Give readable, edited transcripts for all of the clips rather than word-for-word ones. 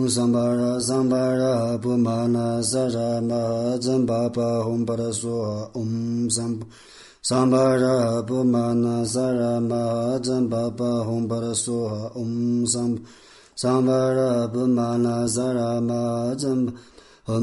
Sambhara Pumana Sarama Zambapa Hum Paraso Sambhara Pumana Sarama Zambapa Hum Paraso Sambhara Pumana Sarama Zambapa Hum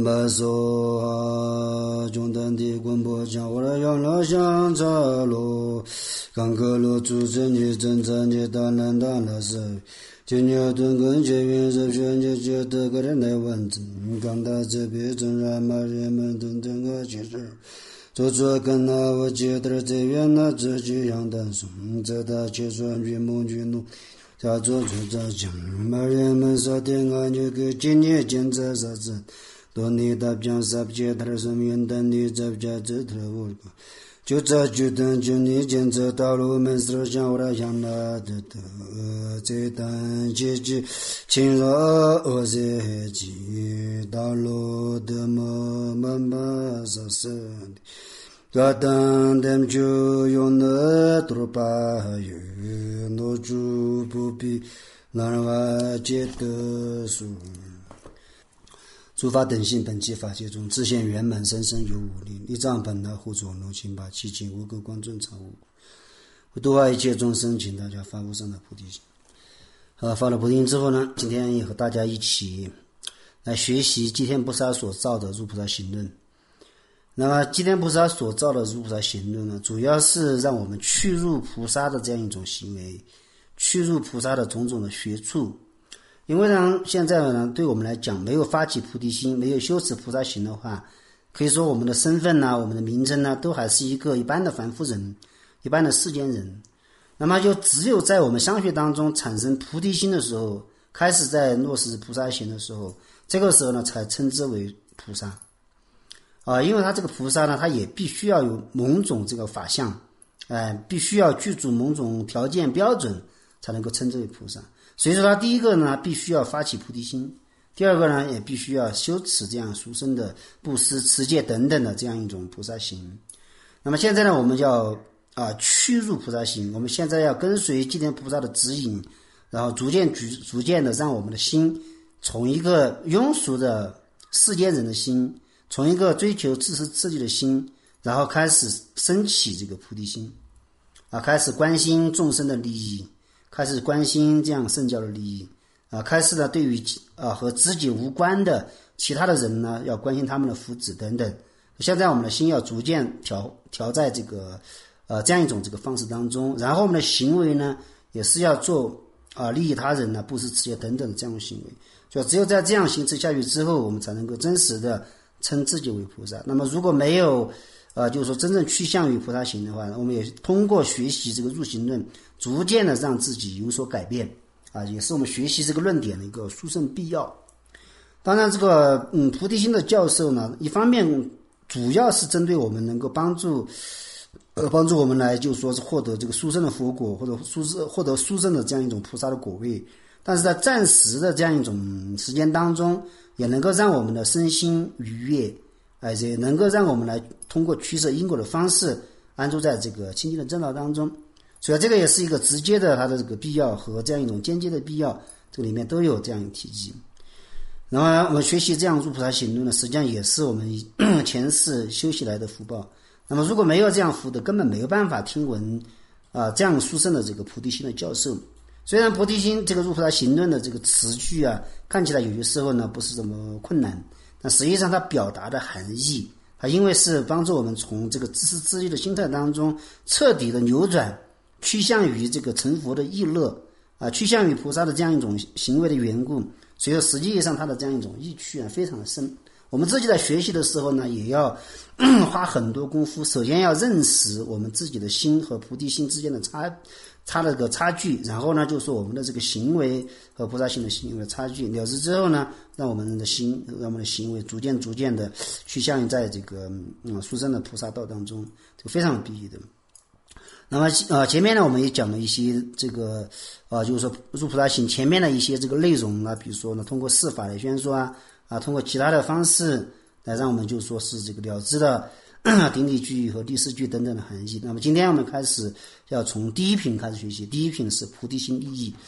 Paraso Jundan Di Gumbo Jawara Yana Shang Chalo Kankalo Tuzani Zanzani Danan Danasa今年顿跟节约热选节节得个人来完整，刚到这边正然嘛人们等等个其实，做做跟那我觉得这边那自己样单送，这大结算与梦去怒，他做出这讲，嘛人们说点个就给今年检测啥子，多你大讲啥不接他是面单你这不接这头我个。就这就等就你检测道路门市想我来想那的这单结局亲热恶些几道路的么慢慢上升个等等就用那多把有那就不必让我觉得说诸法等性本寂法界中自现圆满生生有五力一丈本来护佐龙情把七情无垢光尊常无故度化一切众生请大家发无上的菩提心发了菩提心之后呢今天也和大家一起来学习寂天菩萨所造的入菩萨行论那么寂天菩萨所造的入菩萨行论呢主要是让我们去入菩萨的这样一种行为去入菩萨的种种的学处因为呢，现在呢，对我们来讲，没有发起菩提心，没有修持菩萨行的话，可以说我们的身份呢，我们的名称呢，都还是一个一般的凡夫人，一般的世间人。那么就只有在我们相续当中产生菩提心的时候，开始在落实菩萨行的时候，这个时候呢，才称之为菩萨。因为他这个菩萨呢，他也必须要有某种这个法相，必须要具足某种条件标准，才能够称之为菩萨。所以说他第一个呢必须要发起菩提心第二个呢也必须要修持这样殊胜的布施持戒等等的这样一种菩萨行那么现在呢我们要去入菩萨行我们现在要跟随寂天菩萨的指引然后逐渐的让我们的心从一个庸俗的世间人的心从一个追求自私自利的心然后开始升起这个菩提心开始关心众生的利益开始关心这样圣教的利益开始呢对于和自己无关的其他的人呢要关心他们的福祉等等现在我们的心要逐渐调在这个这样一种这个方式当中然后我们的行为呢也是要做利益他人呢布施持戒等等的这样的行为就只有在这样行持下去之后我们才能够真实的称自己为菩萨那么如果没有就是说真正趋向于菩萨行的话我们也通过学习这个入行论逐渐的让自己有所改变也是我们学习这个论点的一个殊胜必要当然这个菩提心的教授呢一方面主要是针对我们能够帮助我们来就是说是获得这个殊胜的佛果或者获得殊胜的这样一种菩萨的果位但是在暂时的这样一种时间当中也能够让我们的身心愉悦也能够让我们来通过驱摄因果的方式安住在这个清净的正道当中所以这个也是一个直接的它的这个必要和这样一种间接的必要这个里面都有这样一个体系那么我们学习这样入菩萨行论呢实际上也是我们前世修习来的福报那么如果没有这样福德根本没有办法听闻这样殊胜的这个菩提心的教授虽然菩提心这个入菩萨行论的这个词句看起来有些时候呢不是这么困难但实际上它表达的含义它因为是帮助我们从这个自私自利的心态当中彻底的扭转趋向于这个成佛的意乐趋向于菩萨的这样一种行为的缘故所以说实际上它的这样一种意趣非常的深我们自己在学习的时候呢也要花很多功夫首先要认识我们自己的心和菩提心之间的差距然后呢就是说我们的这个行为和菩萨心的行为的差距了知之后呢让我们的行为逐渐的趋向于在这个殊胜的菩萨道当中这个非常有必要的那么前面呢我们也讲了一些这个就是说入菩萨行前面的一些这个内容比如说呢通过释法来宣说通过其他的方式来让我们就说是这个了知的顶礼句和第四句等等的含义那么今天我们开始要从第一品开始学习第一品是菩提心意义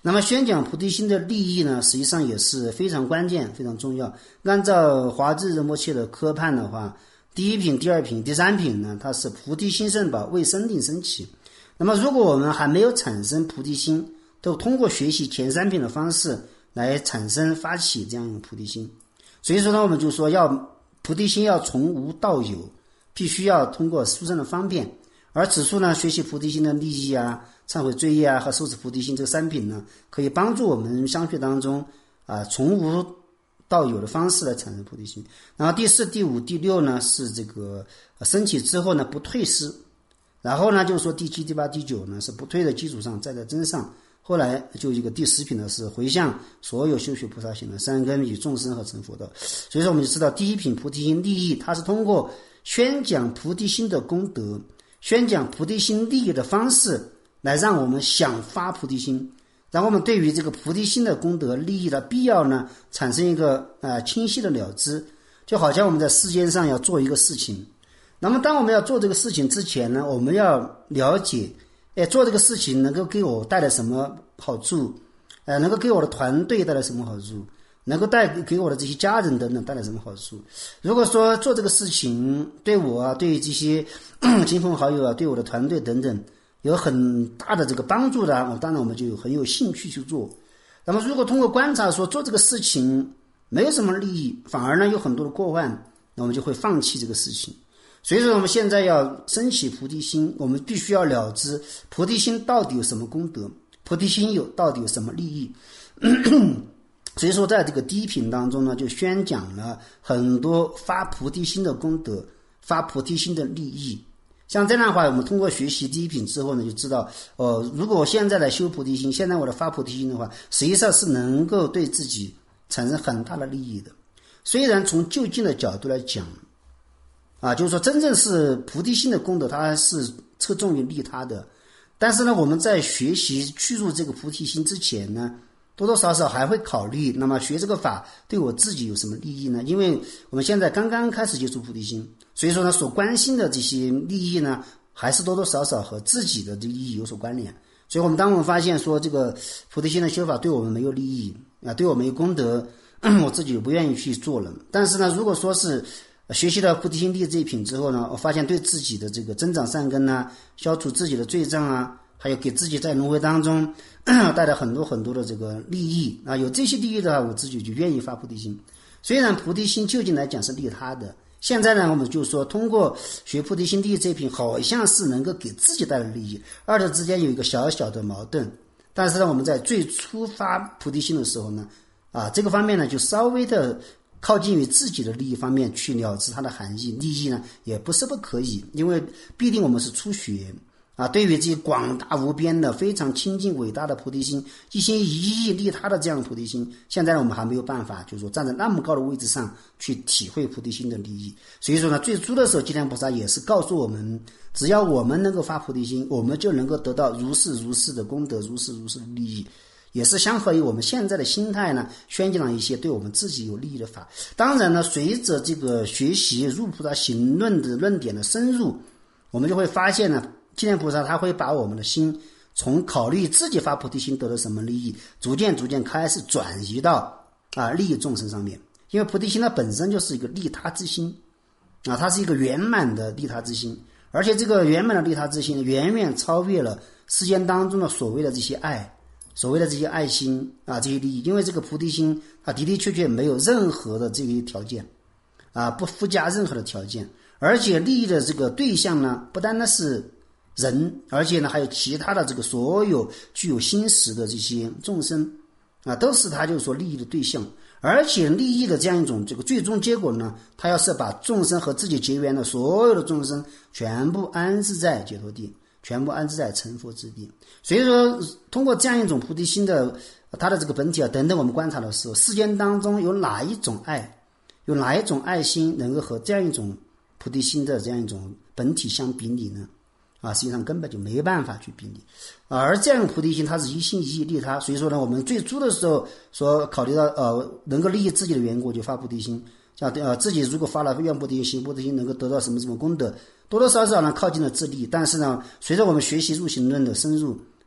那么宣讲菩提心的利益呢，实际上也是非常关键、非常重要。按照华智仁波切的科判的话，第一品、第二品、第三品呢，它是菩提心圣宝未生定升起。那么如果我们还没有产生菩提心，都通过学习前三品的方式来产生发起这样一个菩提心。所以说呢，我们就说菩提心要从无到有，必须要通过殊胜的方便。而此处呢，学习菩提心的利益啊、忏悔罪业啊和受持菩提心这三品呢，可以帮助我们相续当中从无到有的方式来产生菩提心。然后第四、第五、第六呢是这个升起之后呢不退失，然后呢就是说第七、第八、第九呢是不退的基础上再在增上。后来就一个第10品呢是回向所有修学菩萨行的三根与众生和成佛道。所以说我们就知道第一品菩提心利益，它是通过宣讲菩提心的功德，宣讲菩提心利益的方式来让我们想发菩提心，然后我们对于这个菩提心的功德利益的必要呢产生一个清晰的了知。就好像我们在世间上要做一个事情，那么当我们要做这个事情之前呢，我们要了解做这个事情能够给我带来什么好处，能够给我的团队带来什么好处，能够给我的这些家人等等带来什么好处。如果说做这个事情对我啊，对这些亲朋好友啊，对我的团队等等有很大的这个帮助的，当然我们就很有兴趣去做。那么如果通过观察说做这个事情没有什么利益，反而呢有很多的过患，那我们就会放弃这个事情。所以说我们现在要升起菩提心，我们必须要了知菩提心到底有什么功德，菩提心到底有什么利益。所以说在这个第一品当中呢，就宣讲了很多发菩提心的功德，发菩提心的利益。像这样的话，我们通过学习第一品之后呢，就知道如果我现在来修菩提心，现在我的发菩提心的话，实际上是能够对自己产生很大的利益的。虽然从就近的角度来讲就是说真正是菩提心的功德，它是侧重于利他的。但是呢，我们在学习去入这个菩提心之前呢，多多少少还会考虑，那么学这个法对我自己有什么利益呢？因为我们现在刚刚开始接触菩提心，所以说呢，所关心的这些利益呢，还是多多少少和自己的这个利益有所关联。所以当我们发现说这个菩提心的修法对我们没有利益对我们有功德，我自己就不愿意去做了。但是呢，如果说是学习了菩提心利这一品之后呢，我发现对自己的这个增长善根消除自己的罪障还有给自己在轮回当中带来很多很多的这个利益有这些利益的话，我自己就愿意发菩提心。虽然菩提心究竟来讲是利他的，现在呢我们就说通过学菩提心利这一品，好像是能够给自己带来利益，二者之间有一个小小的矛盾。但是呢，我们在最初发菩提心的时候呢这个方面呢就稍微的靠近于自己的利益方面去了知它的含义，利益呢也不是不可以，因为毕竟我们是初学对于这些广大无边的非常清净伟大的菩提心，一心一意利他的这样的菩提心，现在呢我们还没有办法就是说站在那么高的位置上去体会菩提心的利益。所以说呢，最初的时候寂天菩萨也是告诉我们，只要我们能够发菩提心，我们就能够得到如是如是的功德，如是如是的利益。也是相合于我们现在的心态呢，宣讲了一些对我们自己有利益的法。当然呢，随着这个学习入菩萨行论的论点的深入，我们就会发现呢，寂天菩萨他会把我们的心从考虑自己发菩提心得了什么利益，逐渐开始转移到利益众生上面。因为菩提心它本身就是一个利他之心它是一个圆满的利他之心，而且这个圆满的利他之心远远超越了世间当中的所谓的这些爱，所谓的这些爱心这些利益。因为这个菩提心的的确确没有任何的这个条件不附加任何的条件，而且利益的这个对象呢，不单单是人，而且呢还有其他的这个所有具有心识的这些众生都是他就是说利益的对象。而且利益的这样一种这个最终结果呢，他要是把众生和自己结缘的所有的众生全部安置在解脱地，全部安置在成佛之地。所以说通过这样一种菩提心的它的这个本体等等，我们观察的时候，世间当中有哪一种爱，有哪一种爱心能够和这样一种菩提心的这样一种本体相比拟呢实际上根本就没办法去比拟而这样的菩提心它是一心一意利他。所以说呢，我们最初的时候所考虑到能够利益自己的缘故就发菩提心，像自己如果发了愿菩提心行菩提心能够得到什么功德，多多少少呢靠近了自利。但是呢，随着我们学习入行论的深入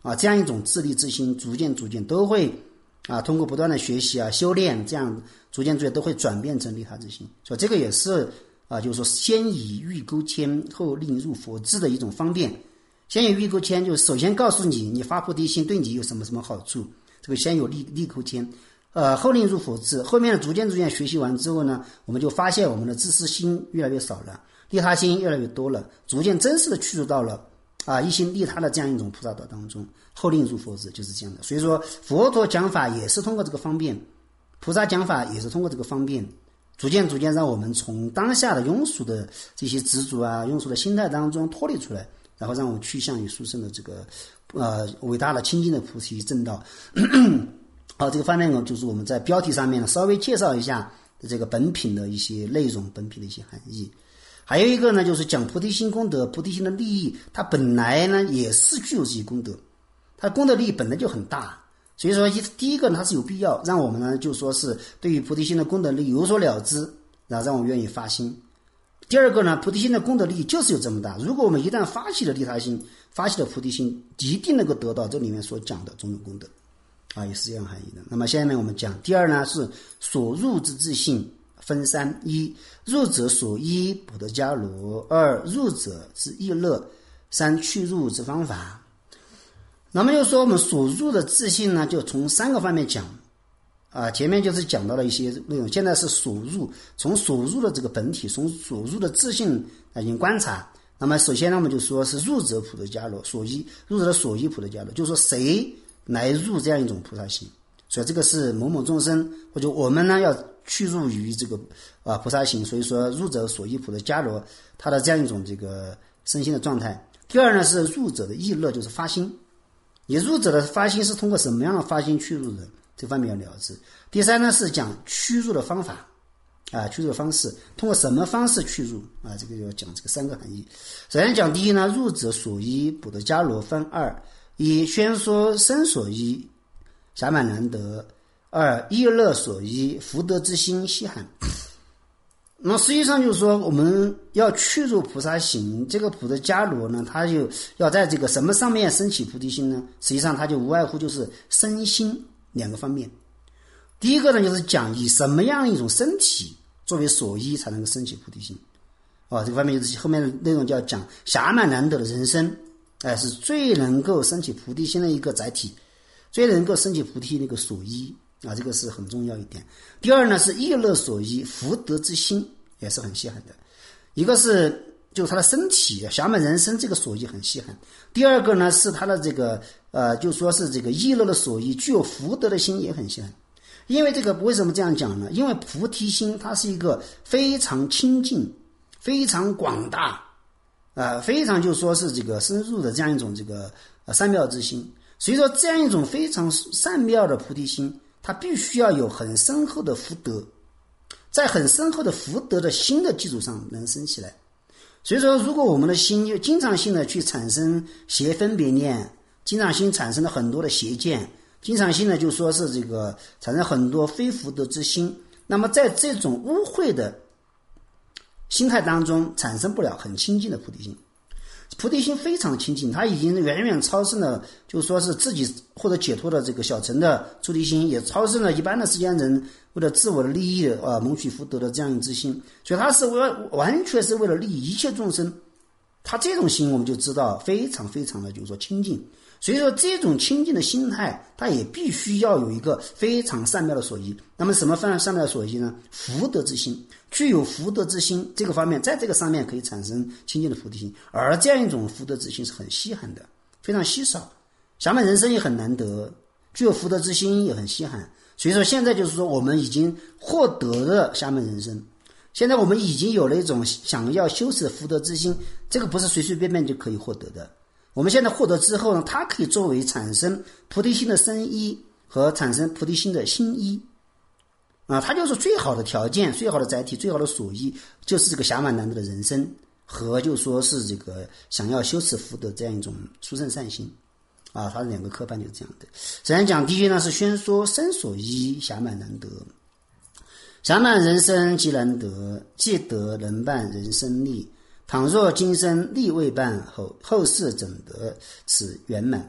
这样一种自立自心，逐渐都会通过不断的学习修炼，这样逐渐都会转变成利他之心。所以这个也是就是说先以欲钩牵，后令入佛智的一种方便。先有欲钩牵，就是首先告诉你，你发菩提心对你有什么好处，这个先有利钩牵。后令入佛智，后面逐渐学习完之后呢，我们就发现我们的自私心越来越少了，利他心越来越多了，逐渐真实的去入到了一心利他的这样一种菩萨道当中。后令入佛智就是这样的。所以说佛陀讲法也是通过这个方便，菩萨讲法也是通过这个方便，逐渐让我们从当下的庸俗的这些执着庸俗的心态当中脱离出来，然后让我们趋向于殊胜的这个伟大的清净的菩提正道。这个方面呢，就是我们在标题上面呢稍微介绍一下这个本品的一些内容，本品的一些含义。还有一个呢，就是讲菩提心功德，菩提心的利益，它本来呢也是具有这些功德，它功德利益本来就很大。所以说第一个呢，它是有必要让我们呢就说是对于菩提心的功德利益有所了知，然后让我们愿意发心。第二个呢，菩提心的功德利益就是有这么大，如果我们一旦发起了利他心，发起了菩提心，一定能够得到这里面所讲的种种功德也是这样含义的。那么下面我们讲第二呢，是所入之自性分三：一、入者所依补特伽罗；二、入者之意乐；三、去入之方法。那么又说我们所入的自性呢，就从三个方面讲前面就是讲到了一些内容，现在是所入，从所入的这个本体，从所入的自性进行观察。那么首先呢，我们就说是入者普特伽罗，所依入者的所依普特伽罗，就是说谁来入这样一种菩萨行。所以这个是某某众生，或者我们呢要去入于这个菩萨行。所以说入者所依普特伽罗，他的这样一种这个身心的状态。第二呢，是入者的意乐，就是发心。你入者的发心是通过什么样的发心去入的，这方面要了知。第三呢，是讲驱入的方法驱入的方式，通过什么方式去入这个要讲这个三个含义。首先讲第一呢，入者所依补特伽罗分二：一、宣说身所依暇满难得；二、意乐所依福德之心稀罕。那实际上就是说，我们要去入菩萨行，这个普特伽罗呢，它就要在这个什么上面升起菩提心呢？实际上它就无外乎就是身心两个方面。第一个呢，就是讲以什么样一种身体作为所依才能够升起菩提心这个方面就是后面的内容就要讲暇满难得的人生是最能够升起菩提心的一个载体，最能够升起菩提的一个所依这个是很重要一点。第二呢，是意乐所依福德之心，也是很稀罕的。一个是就是他的身体暇满人生这个所依很稀罕，第二个呢是他的这个就说是这个意乐的所依具有福德的心也很稀罕。因为这个为什么这样讲呢？因为菩提心它是一个非常清净、非常广大非常就说是这个深入的这样一种这个善妙之心。所以说这样一种非常善妙的菩提心，它必须要有很深厚的福德，在很深厚的福德的心的基础上能升起来。所以说如果我们的心就经常性的去产生邪分别念，经常性产生了很多的邪见，经常性的就说是这个产生很多非福德之心，那么在这种污秽的心态当中产生不了很清净的菩提心。菩提心非常清净，它已经远远超胜了就说是自己获得解脱的这个小乘的出离心，也超胜了一般的世间人为了自我的利益谋取福德的这样一之心。所以它是完全是为了利益一切众生，它这种心我们就知道非常非常的就是说清净。所以说这种清净的心态，它也必须要有一个非常善妙的所依。那么什么善妙的所依呢？福德之心，具有福德之心这个方面，在这个上面可以产生清净的菩提心，而这样一种福德之心是很稀罕的，非常稀少。暇满人生也很难得，具有福德之心也很稀罕。所以说现在就是说我们已经获得了暇满人生，现在我们已经有了一种想要修持的福德之心，这个不是随随便便就可以获得的。我们现在获得之后呢，它可以作为产生菩提心的身依和产生菩提心的心依它就是最好的条件，最好的载体，最好的所依，就是这个暇满难得的人生和就说是这个想要修持福德这样一种殊胜善心它的两个科判就是这样的。首先讲第一呢，是宣说身所依暇满难得。暇满人生极难得，既得能办人生利，倘若今生力未办，后世怎得此圆满？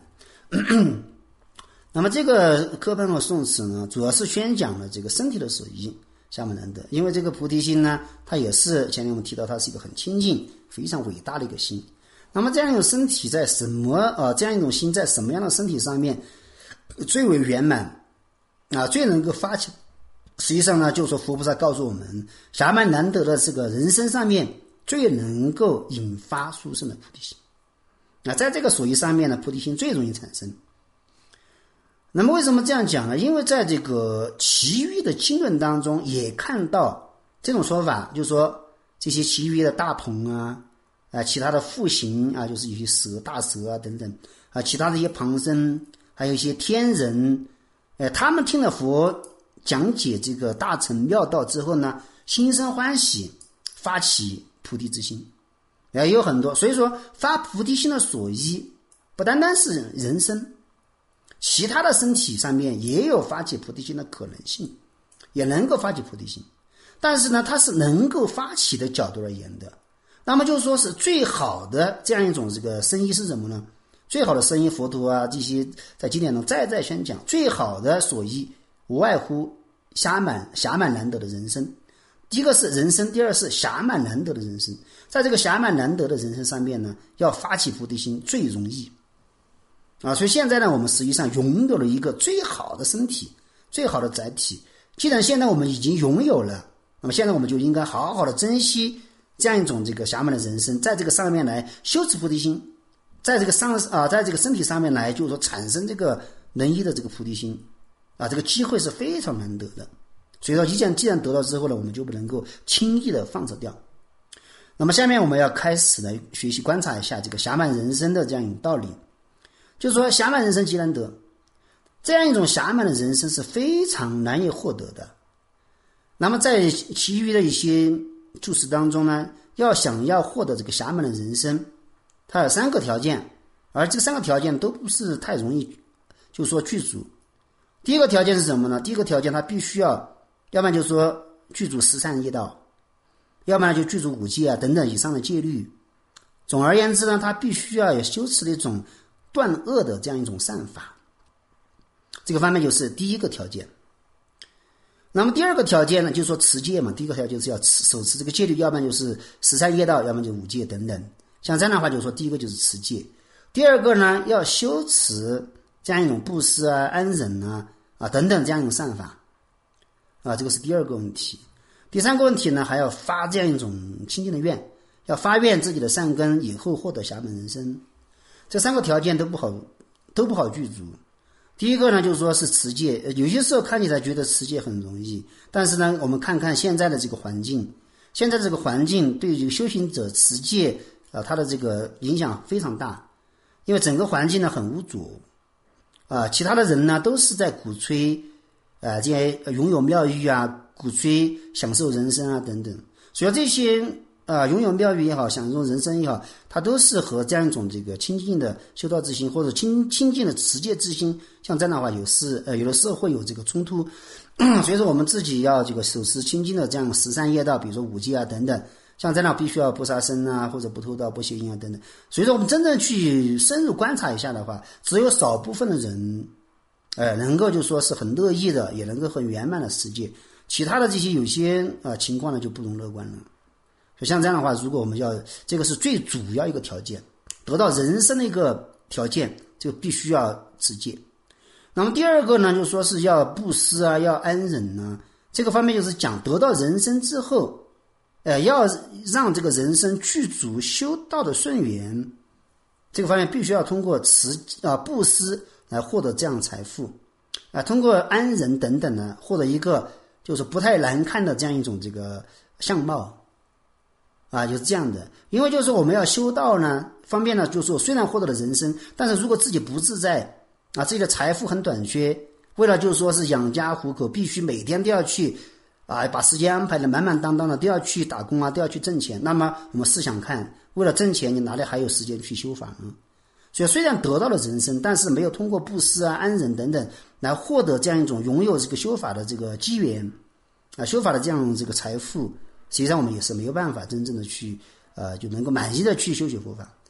那么这个科判和宋词呢，主要是宣讲了这个身体的所依侠满难得，因为这个菩提心呢，它也是前面我们提到，它是一个很清净、非常伟大的一个心。那么这样一种身体在什么这样一种心在什么样的身体上面最为圆满最能够发起？实际上呢，就是说佛菩萨告诉我们，侠满难得的这个人生上面最能够引发殊胜的菩提心。在这个所依上面呢，菩提心最容易产生。那么为什么这样讲呢？因为在这个其余的经论当中也看到这种说法，就是说这些其余的大鹏其他的复形就是有些蛇、大蛇等等其他的一些旁生，还有一些天人，他们听了佛讲解这个大乘妙道之后呢，心生欢喜，发起菩提之心，也有很多。所以说发菩提心的所依不单单是人身，其他的身体上面也有发起菩提心的可能性，也能够发起菩提心，但是呢，它是能够发起的角度而言的。那么就是说是最好的这样一种这个深意是什么呢？最好的深意，佛陀这些在经典中再宣讲，最好的所依无外乎侠满难得的人生。第一个是人生，第二是侠满难得的人生。在这个侠满难得的人生上面呢，要发起菩提心最容易所以现在呢，我们实际上拥有了一个最好的身体，最好的载体。既然现在我们已经拥有了，那么现在我们就应该好好的珍惜这样一种这个侠满的人生，在这个上面来修持菩提心，在这个在这个身体上面来，就是说产生这个能依的这个菩提心这个机会是非常难得的。所以说既然得到之后呢，我们就不能够轻易的放手掉。那么下面我们要开始来学习观察一下这个侠满人生的这样一种道理，就是说侠满人生极难得，这样一种侠满的人生是非常难以获得的。那么在其余的一些注释当中呢，想要获得这个侠满的人生，它有3个条件，而这3个条件都不是太容易就是说具足。第一个条件是什么呢？第一个条件它必须要不然就是说具足十善业道，要不然就具足5戒等等以上的戒律。总而言之呢，它必须要有修持的一种断恶的这样一种善法，这个方面就是第一个条件。那么第二个条件呢，就是说持戒嘛。第一个条件是要守持这个戒律，要不然就是十善业道，要不然就5戒等等。像这样的话，就是说第一个就是持戒，第二个呢要修持这样一种布施安忍等等这样一种善法这个是第二个问题。第三个问题呢，还要发这样一种清净的愿，要发愿自己的善根以后获得侠满人生。这3个条件都不好具足。第一个呢，就是说是持戒，有些时候看起来觉得持戒很容易，但是呢，我们看看现在的这个环境，现在这个环境对于这个修行者持戒它的这个影响非常大，因为整个环境呢很污浊其他的人呢都是在鼓吹这些拥有妙欲鼓吹享受人生等等，所以这些拥有妙欲也好，享受人生也好，它都是和这样一种这个清净的修道之心或者清净的持戒之心，像这样的话有的时候会有这个冲突所以说我们自己要这个守持清净的这样十善业道，比如说5戒等等，像这样必须要不杀生或者不偷盗不邪淫等等。所以说我们真正去深入观察一下的话，只有少部分的人能够就说是很乐意的，也能够很圆满的持戒，其他的这些有些情况呢就不容乐观了。所以像这样的话，如果我们要这个是最主要一个条件，得到人生的一个条件，就必须要持戒。那么第二个呢，就是说是要布施要安忍这个方面就是讲得到人生之后要让这个人生具足修道的顺缘，这个方面必须要通过布施来获得这样财富通过安忍等等呢，获得一个就是不太难看的这样一种这个相貌就是这样的。因为就是我们要修道呢方面呢，就是说虽然获得了人生，但是如果自己不自在自己的财富很短缺，为了就是说是养家糊口，必须每天都要去把时间安排的满满当当的，都要去打工都要去挣钱。那么我们试想看，为了挣钱，你哪里还有时间去修法呢？所以虽然得到了人生，但是没有通过布施安忍等等来获得这样一种拥有这个修法的这个机缘修法的这样这个财富，实际上我们也是没有办法真正的去就能够满意的去修学佛法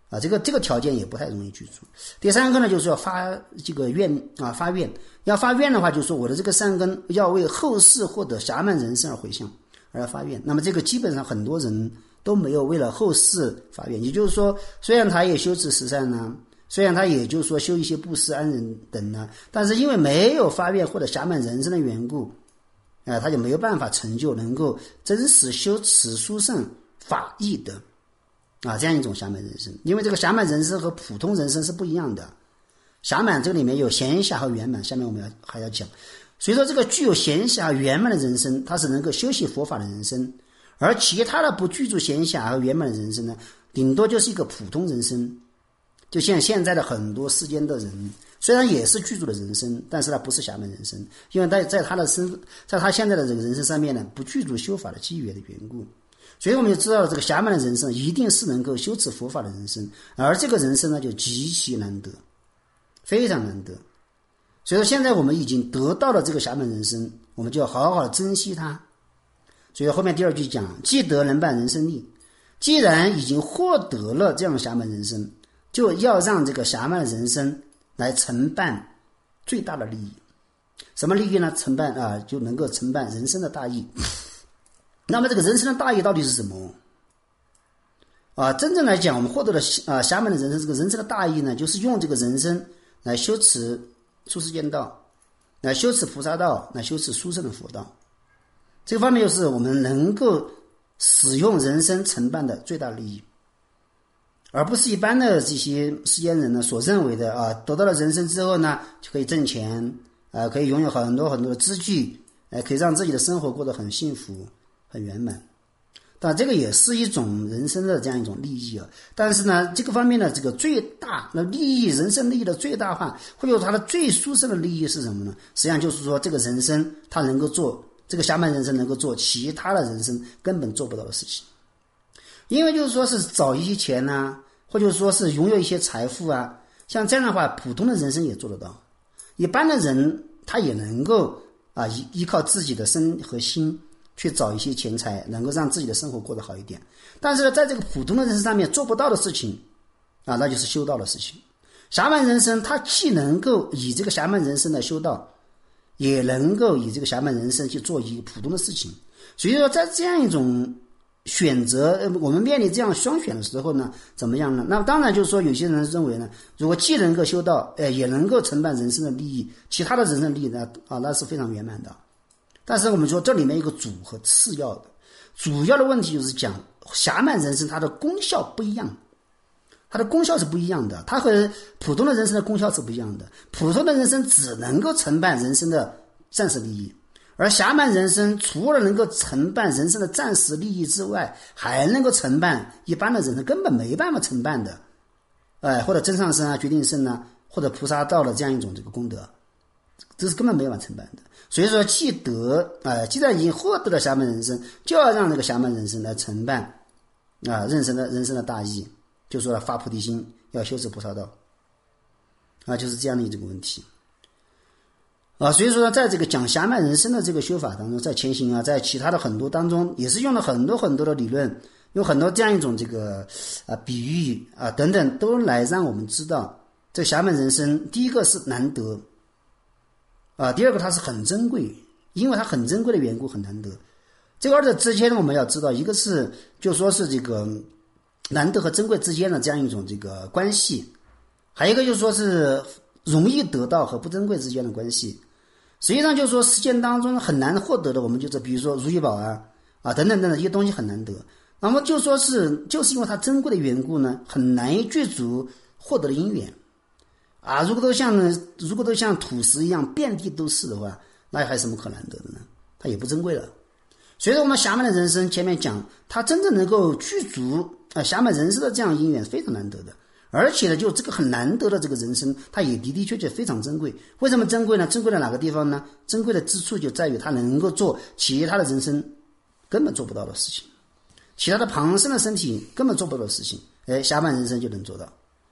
这个条件也不太容易具足。第三个呢，就是要发这个愿发愿。要发愿的话，就是说我的这个善根要为后世获得暇满人生而回向，而要发愿。那么这个基本上很多人都没有为了后世发愿，也就是说，虽然他也修持十善呢，虽然他也就是说修一些布施安忍等呢，但是因为没有发愿或者暇满人生的缘故，他就没有办法成就能够真实修持殊胜法义的这样一种暇满人生。因为这个暇满人生和普通人生是不一样的。暇满这个里面有闲暇和圆满，下面我们还要讲。所以说这个具有闲暇和圆满的人生，它是能够修习佛法的人生，而其他的不具足闲暇和圆满的人生呢，顶多就是一个普通人生。就像现在的很多世间的人，虽然也是具足的人生，但是他不是暇满人生，因为在他现在的这个人生上面呢，不具足修法的机缘的缘故。所以我们就知道了，这个暇满的人生一定是能够修持佛法的人生，而这个人生呢就极其难得，非常难得。所以说现在我们已经得到了这个暇满人生，我们就要好好的珍惜它。所以后面第二句讲，既得能办人生利，既然已经获得了这样的暇满人生，就要让这个暇满的人生来承办最大的利益。什么利益呢？承办就能够承办人生的大义。那么这个人生的大义到底是什么？真正来讲，我们获得了暇满的人生，这个人生的大义呢，就是用这个人生来修持出世间道，来修持菩萨道，来修持殊胜的佛道。这个方面就是我们能够使用人生承办的最大利益，而不是一般的这些世间人呢所认为的得到了人生之后呢就可以挣钱，可以拥有很多很多的资具，可以让自己的生活过得很幸福很圆满。但这个也是一种人生的这样一种利益但是呢，这个方面呢，这个最大的利益，人生利益的最大化，或者它的最殊胜的利益是什么呢？实际上就是说，这个人生它能够做，这个暇满人生能够做其他的人生根本做不到的事情。因为就是说是找一些钱或者说是拥有一些财富像这样的话，普通的人生也做得到。一般的人他也能够依靠自己的身和心去找一些钱财，能够让自己的生活过得好一点。但是呢，在这个普通的人生上面做不到的事情那就是修道的事情。暇满人生他既能够以这个暇满人生来修道，也能够以这个暇满人生去做一个普通的事情。所以说在这样一种选择，我们面临这样双选的时候呢，怎么样呢？那当然就是说，有些人认为呢，如果既能够修道，也能够承办人生的利益，其他的人生的利益呢那是非常圆满的。但是我们说这里面有个主和次要的，主要的问题就是讲暇满人生它的功效不一样，它的功效是不一样的，它和普通的人生的功效是不一样的。普通的人生只能够承办人生的暂时利益，而暇满人生除了能够承办人生的暂时利益之外，还能够承办一般的人生根本没办法承办的，或者真上身决定胜或者菩萨道的这样一种这个功德，这是根本没办法承办的。所以说既然已经获得了暇满人生，就要让这个暇满人生来承办人生的大义，就说了发菩提心，要修持菩萨道就是这样的一个问题所以说呢，在这个讲暇满人生的这个修法当中，在前行在其他的很多当中，也是用了很多很多的理论，用很多这样一种这个比喻等等，都来让我们知道这个暇满人生，第一个是难得第二个它是很珍贵，因为它很珍贵的缘故很难得。这个二者之间我们要知道，一个是就说是这个难得和珍贵之间的这样一种这个关系，还有一个就是说是容易得到和不珍贵之间的关系。实际上就是说世间当中很难获得的，我们就是比如说如意宝等等等等一些东西很难得，那么就说是就是因为它珍贵的缘故呢，很难以具足获得的因缘如果都像土石一样遍地都是的话，那还有什么可难得的呢？它也不珍贵了。所以说我们暇满的人生前面讲，它真正能够具足暇满人生的这样因缘非常难得的，而且呢就这个很难得的这个人生，它也的的确确非常珍贵。为什么珍贵呢？珍贵在哪个地方呢？珍贵的之处就在于它能够做其他的人生根本做不到的事情，其他的旁生的身体根本做不到的事情，暇满人生就能做到。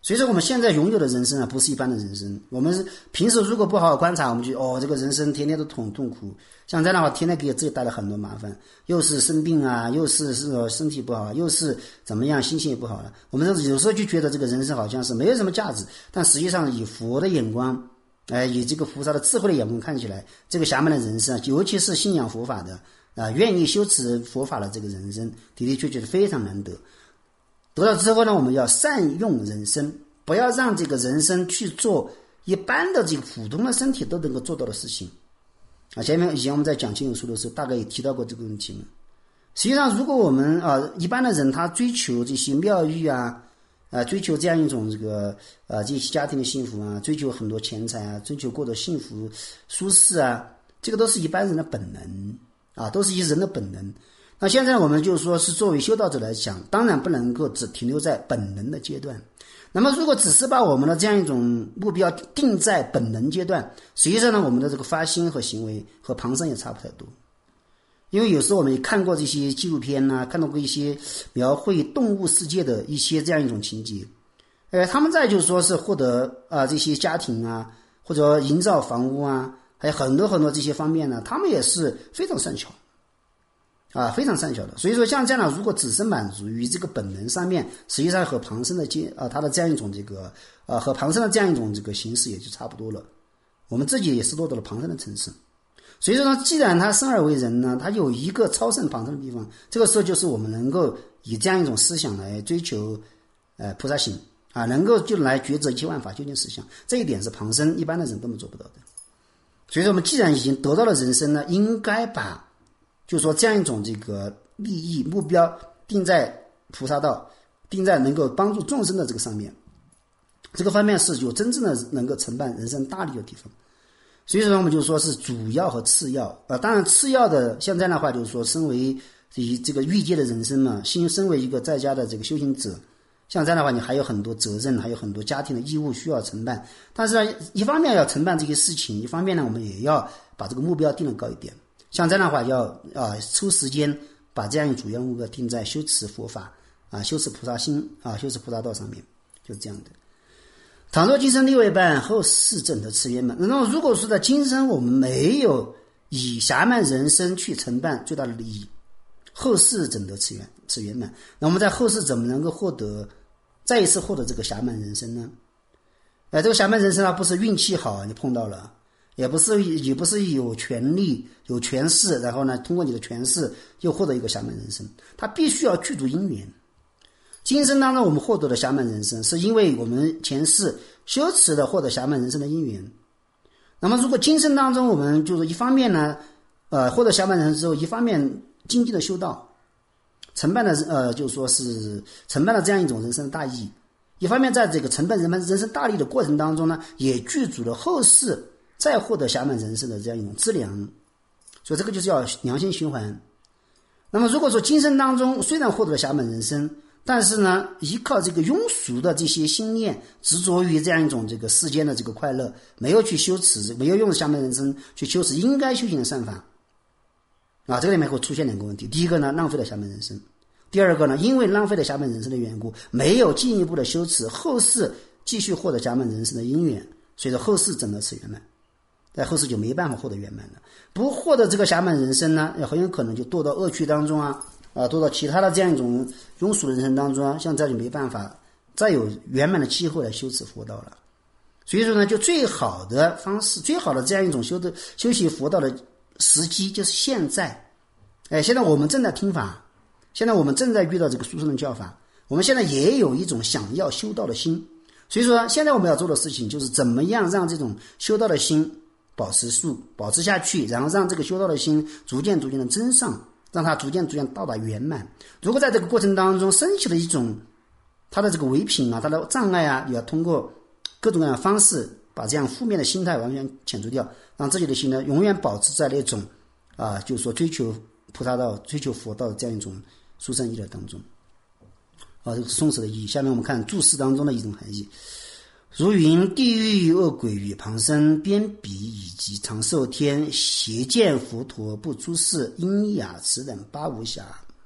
所以说我们现在拥有的人生啊，不是一般的人生。我们平时如果不好好观察，我们就这个人生天天都痛苦，像这样的话，天天给自己带来很多麻烦，又是生病啊，又是身体不好，又是怎么样，心情也不好了。我们有时候就觉得这个人生好像是没有什么价值，但实际上以佛的眼光，以这个菩萨的智慧的眼光看起来，这个侠门的人生，尤其是信仰佛法的愿意修持佛法的这个人生，的的确确是非常难得。得到之后呢，我们要善用人生，不要让这个人生去做一般的这个普通的身体都能够做到的事情。以前我们在讲经有书的时候，大概也提到过这个问题嘛。实际上，如果我们一般的人他追求这些妙欲追求这样一种这些家庭的幸福啊，追求很多钱财啊，追求过得幸福舒适啊，这个都是一般人的本能都是一人的本能。那现在我们就是说是作为修道者来讲，当然不能够只停留在本能的阶段。那么如果只是把我们的这样一种目标定在本能阶段，实际上呢，我们的这个发心和行为和旁生也差不太多。因为有时候我们也看过这些纪录片看到过一些描绘动物世界的一些这样一种情节，他们在就是说是获得这些家庭或者营造房屋还有很多很多这些方面呢，他们也是非常善巧非常善巧的。所以说像这样如果只是满足于这个本能上面，实际上和旁生的他的这样一种和旁生的这样一种形式也就差不多了。我们自己也是落到了旁生的层次。所以说呢，既然他生而为人呢，他有一个超胜旁生的地方，这个时候就是我们能够以这样一种思想来追求菩萨行能够就来抉择一切万法究竟实相，这一点是旁生一般的人根本做不到的。所以说我们既然已经得到了人生呢，应该把就是说这样一种利益目标定在菩萨道，定在能够帮助众生的这个上面，这个方面是有真正的能够承办人生大利的地方。所以说我们就说是主要和次要当然次要的像这样的话，就是说身为以这个欲界的人生嘛，身为一个在家的这个修行者，像这样的话你还有很多责任，还有很多家庭的义务需要承办。但是呢，一方面要承办这些事情，一方面呢我们也要把这个目标定得高一点。像这样的话要抽时间把这样一个主要目标定在修持佛法修持菩萨心修持菩萨道上面，就是这样的。倘若今生立为伴，后世正得次圆满。那么如果说在今生我们没有以侠满人生去承办最大的利益，后世正得次圆满，那我们在后世怎么能够再一次获得这个侠满人生呢？这个侠满人生不是运气好你碰到了，也不是有权力有权势，然后呢通过你的权势又获得一个侠满人生，它必须要具足因缘。今生当中我们获得的侠满人生，是因为我们前世修持的获得侠满人生的因缘。那么如果今生当中我们就是一方面呢获得侠满人生之后，一方面精进的修道，承办的就是说是承办了这样一种人生的大义，一方面在这个承办人生大义的过程当中呢，也具足了后世再获得侠满人生的这样一种资粮。所以这个就是要良性循环。那么如果说今生当中虽然获得了侠满人生，但是呢依靠这个庸俗的这些心念，执着于这样一种世间的这个快乐，没有去修持，没有用侠满人生去修持应该修行的善法这个里面会出现两个问题。第一个呢，浪费了侠满人生；第二个呢，因为浪费了侠满人生的缘故，没有进一步的修持，后世继续获得侠满人生的因缘，所以说后世正得次圆满，在后世就没办法获得圆满了。不获得这个侠满人生呢，也很有可能就堕到恶趣当中堕到其他的这样一种庸俗的人生当中像这就没办法再有圆满的机会来修持佛道了。所以说呢，就最好的方式，最好的这样一种修习佛道的时机就是现在。现在我们正在听法，现在我们正在遇到这个殊胜的教法，我们现在也有一种想要修道的心。所以说现在我们要做的事情就是怎么样让这种修道的心保持下去，然后让这个修道的心逐渐的增上，让它逐渐到达圆满。如果在这个过程当中升起了一种它的这个违品它的障碍也要通过各种各样的方式把这样负面的心态完全遣除掉，让自己的心呢永远保持在那种就是说追求菩萨道追求佛道的这样一种殊胜意乐当中这个是宋词的意义。下面我们看注释当中的一种含义。如云地狱恶鬼与旁生边彼以及长寿天邪见佛陀不出世因雅此等八无暇。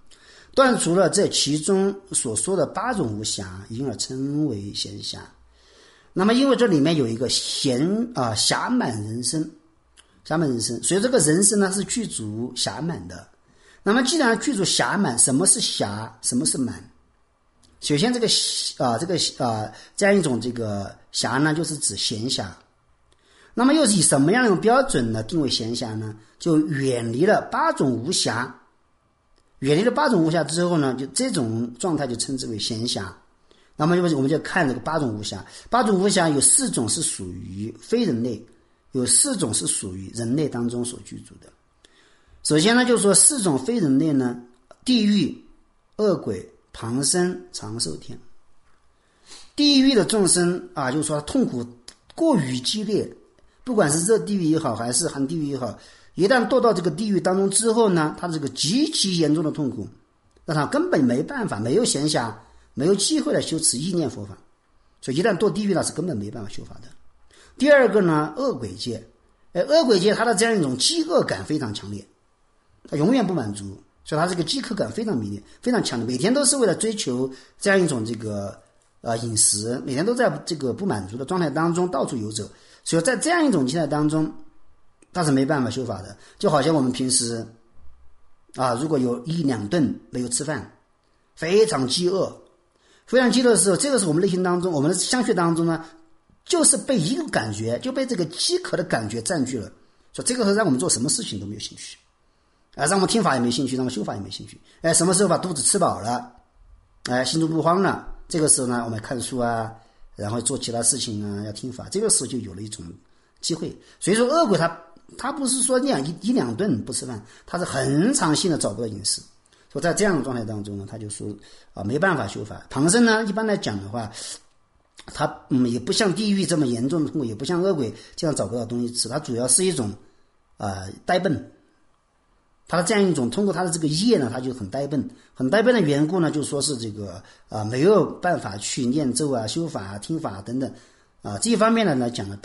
断除了这其中所说的8种无暇，因而称为闲暇。那么因为这里面有一个暇满人生，所以这个人生呢是具足暇满的。那么既然具足暇满，什么是暇，什么是满？首先这样一种这个暇呢，就是指闲暇。那么又是以什么样的标准呢定为闲暇呢？就远离了8种无暇，远离了8种无暇之后呢，就这种状态就称之为闲暇。那么我们就看这个8种无暇，8种无暇有4种是属于非人类，有4种是属于人类当中所居住的。首先呢，就是说4种非人类呢，地狱、恶鬼、旁生、长寿天。地狱的众生啊，就是说痛苦过于激烈，不管是热地狱也好，还是寒地狱也好，一旦堕到这个地狱当中之后呢，他这个极其严重的痛苦，让他根本没办法，没有闲暇，没有机会来修持意念佛法，所以一旦堕地狱了是根本没办法修法的。第二个呢，恶鬼界，恶鬼界它的这样一种饥饿感非常强烈，它永远不满足，所以它这个饥渴感非常迷恋，非常强烈，每天都是为了追求这样一种这个饮食，每天都在这个不满足的状态当中到处游走，所以在这样一种状态当中，他是没办法修法的。就好像我们平时如果有1-2顿没有吃饭，非常饥饿的时候，这个是我们内心当中，我们的相续当中呢，就是被一个感觉，就被这个饥渴的感觉占据了，所以这个时候让我们做什么事情都没有兴趣，让我们听法也没兴趣，让我们修法也没兴趣。什么时候把肚子吃饱了，心中不慌了，这个时候呢，我们看书啊，然后做其他事情啊，要听法，这个时候就有了一种机会。所以说恶鬼他不是说1-2顿不吃饭，他是很长性的找不到饮食。所以在这样的状态当中呢，他就说没办法修法。旁生呢，一般来讲的话，他也不像地狱这么严重的痛苦，也不像恶鬼这样找不到东西吃，他主要是一种呆笨。他的这样一种通过他的这个业呢，他就很呆笨的缘故呢，就说是这个没有办法去念咒啊、修法啊、听法啊等等这一方面呢来讲呢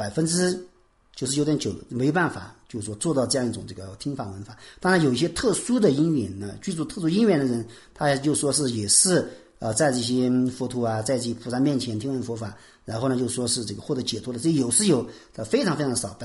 ，99.9%没办法，就是说做到这样一种这个听法闻法。当然有一些特殊的因缘呢，具足特殊因缘的人，他就说是也是在这些佛陀啊，在这些菩萨面前听闻佛法，然后呢就说是这个获得解脱的，这是有非常非常少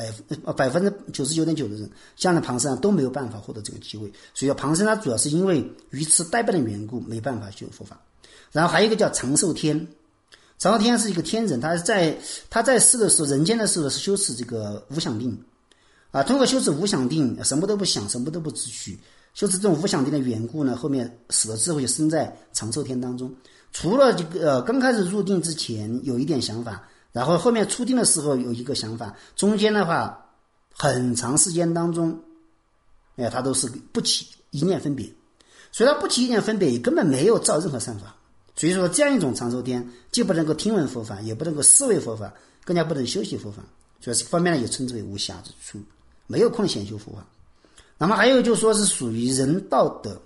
，99.9%的人，像那旁生都没有办法获得这个机会。所以旁生他主要是因为愚痴呆笨的缘故，没办法修佛法。然后还有一个叫长寿天。长寿天是一个天人，他在世的时候，人间的时候是修持这个无想定通过修持无想定，什么都不想，什么都不执取，修持这种无想定的缘故呢，后面死了之后就生在长寿天当中。除了这个刚开始入定之前有一点想法，然后后面出定的时候有一个想法，中间的话很长时间当中他都是不起一念分别，所以他不起一念分别，也根本没有造任何善法。所以说这样一种长寿天，既不能够听闻佛法，也不能够思维佛法，更加不能修习佛法，所以这方面呢也称之为无暇之处，没有空闲修佛法。那么还有就说是属于人道的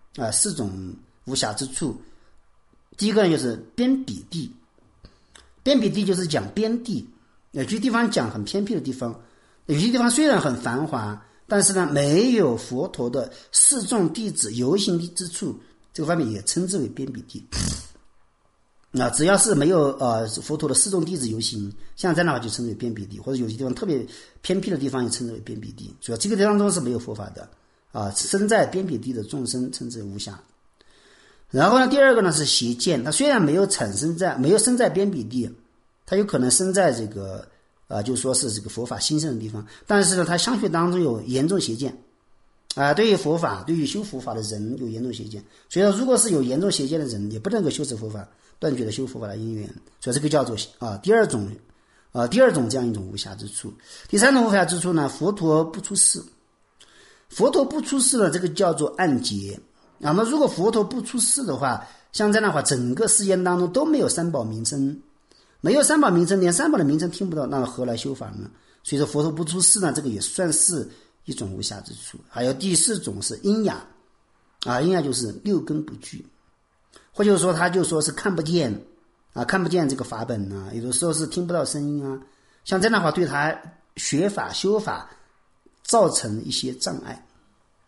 4种无暇之处。第一个呢就是边鄙地，边鄙地就是讲边地，有些地方讲很偏僻的地方，有些地方虽然很繁华，但是呢没有佛陀的4众弟子游行之处，这个方面也称之为边鄙地。只要是没有佛陀的4众弟子游行，像这样的话就称之为边鄙地，或者有些地方特别偏僻的地方也称之为边鄙地。主要这个地方中是没有佛法的生在边鄙地的众生称之为无暇。然后呢，第二个呢是邪见，他虽然没有生在边鄙地，他有可能生在这个就说是这个佛法兴盛的地方，但是呢他相续当中有严重邪见对于佛法，对于修佛法的人有严重邪见。所以说如果是有严重邪见的人，也不能够修持佛法，断绝了修佛法的因缘。所以这个叫做第二种这样一种无暇之处。第3种无暇之处呢，佛陀不出世。佛陀不出世呢，这个叫做暗劫。那么如果佛陀不出世的话，像这样的话，整个世间当中都没有三宝名称，没有三宝名称，连三宝的名称听不到，那何来修法呢？所以说佛陀不出世呢，这个也算是一种无暇之处。还有第4种是阴哑阴哑就是6根不具，或者说他就说是看不见这个法本有的时候是听不到声音像这样的话对他学法修法造成一些障碍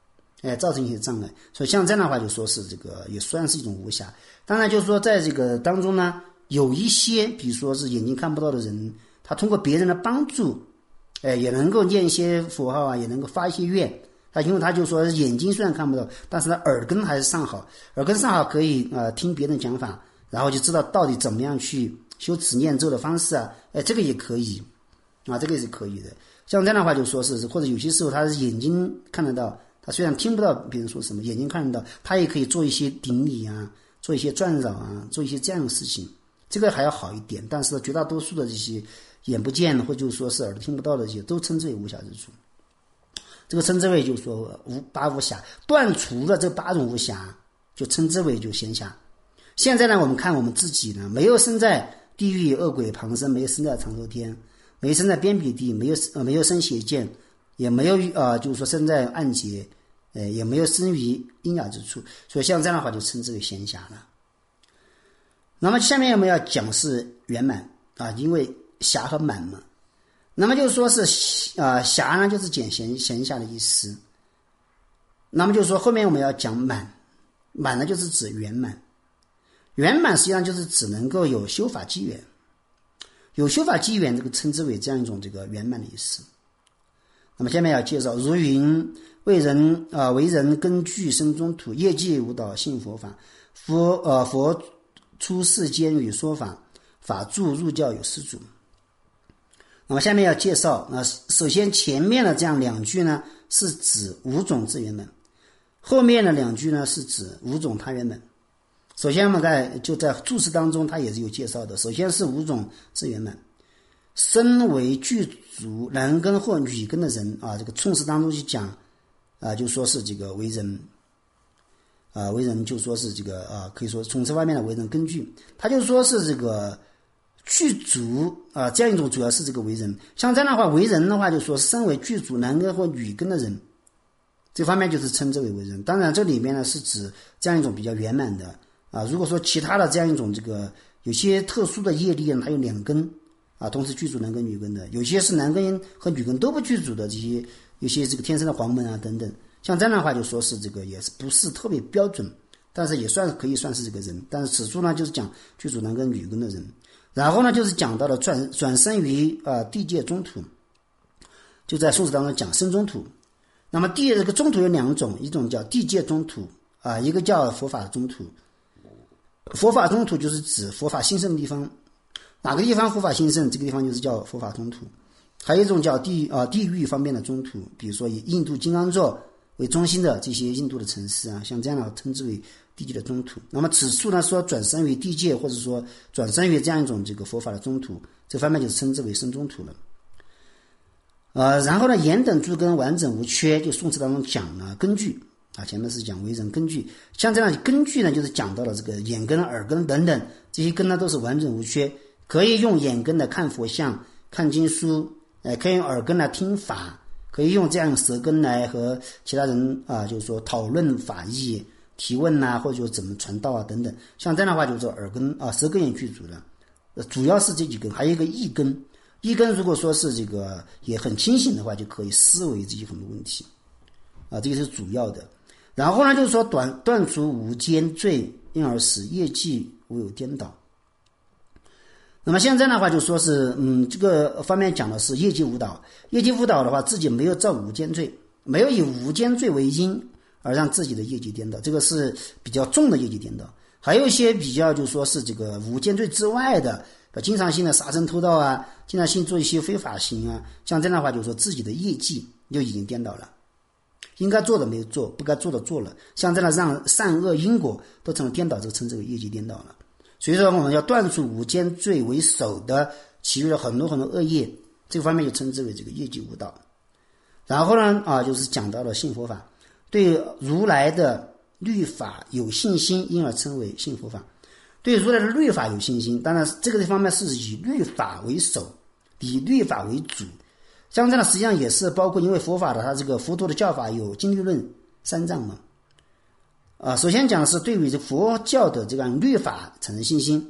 造成一些障碍。所以像这样的话就说是这个也算是一种无暇。当然就是说在这个当中呢，有一些比如说是眼睛看不到的人，他通过别人的帮助也能够念一些佛号啊，也能够发一些愿。因为他就说眼睛虽然看不到，但是他耳根还是上好，耳根上好可以听别人讲法，然后就知道到底怎么样去修持念咒的方式啊，这个也可以这个也是可以的。像这样的话就说是，或者有些时候他是眼睛看得到，他虽然听不到别人说什么，眼睛看得到，他也可以做一些顶礼啊，做一些转扰啊，做一些这样的事情，这个还要好一点。但是绝大多数的这些眼不见或者说是耳朵听不到的这些，都称之为无暇之处。这个称之为就是说八无暇，断除了这8种无暇，就称之为就闲暇。现在呢，我们看我们自己呢，没有生在地狱恶鬼旁生，没有生在长寿天，没有生在边鄙地，没有生邪见，也没有就是说生在暗劫，也没有生于阴雅之处，所以像这样的话就称之为闲暇了。那么下面我们要讲是圆满因为暇和满嘛。那么就是说是暇呢就是减闲暇的意思。那么就是说后面我们要讲满，满呢就是指圆满。圆满实际上就是指能够有修法机缘，有修法机缘，这个称之为这样一种这个圆满的意思。那么下面要介绍如云为人根据生中土，业界无导信佛法，佛出世间与说法，法住入教有施主。那么下面要介绍首先前面的这样2句呢是指5种自圆满，后面的2句呢是指5种他圆满。首先我们就在注释当中它也是有介绍的。首先是5种自圆满，身为具足男根或女根的人这个冲释当中去讲就说是这个为人为人就说是这个可以说从这方面的为人根据，他就说是这个具足这样一种，主要是这个为人。像这样的话为人的话就说身为具足男根或女根的人，这方面就是称之为为人。当然这里面呢是指这样一种比较圆满的如果说其他的这样一种这个有些特殊的业力呢，它有2根同时具足男根女根的，有些是男根和女根都不具足的，这些有些这个天生的黄门等等。像这样的话就说是这个也是不是特别标准，但是也可以算是这个人。但是此处呢就是讲具足男根女根的人。然后呢就是讲到了转生于地界中土，就在数字当中讲生中土。那么这个中土有2种，一种叫地界中土一个叫佛法中土。佛法中土就是指佛法兴盛的地方，哪个地方佛法兴盛，这个地方就是叫佛法中土。还有一种叫地域方面的中土，比如说以印度金刚座为中心的这些印度的城市像这样的称之为地界的中土。那么此处呢说转生于地界，或者说转生于这样一种这个佛法的中土，这方面就称之为生中土了。然后呢言等诸根完整无缺，就宋词当中讲了根据前面是讲为人根据。像这样的根据呢就是讲到了这个眼根耳根等等，这些根呢都是完整无缺，可以用眼根来看佛像看经书，可以用耳根来听法，可以用这样舌根来和其他人就是说讨论法义提问或者说怎么传道等等。像这样的话就是说耳根舌根也具足了，主要是这几根。还有一个意根，意根如果说是这个也很清醒的话，就可以思维这些很多问题这个是主要的。然后呢就是说断除无间罪，因而使业绩无有颠倒。那么现在的话就说是这个方面讲的是业绩无倒。业绩无倒的话，自己没有造无间罪，没有以无间罪为因而让自己的业绩颠倒，这个是比较重的业绩颠倒。还有一些比较就说是这个无间罪之外的经常性的杀生偷盗经常性做一些非法行像这样的话就说自己的业绩就已经颠倒了，应该做的没有做，不该做的做了，像这样让善恶因果都成了颠倒，这个称之为业绩颠倒了。所以说我们要断除无间罪为首的其余的很多很多恶业，这个方面就称之为这个业绩无倒。然后呢就是讲到了信佛法，对如来的律法有信心，因而称为信佛法。对如来的律法有信心，当然这个方面是以律法为首，以律法为主。像这样实际上也是包括因为佛法的它这个佛陀的教法有经律论3藏嘛首先讲的是对于佛教的这个律法产生信心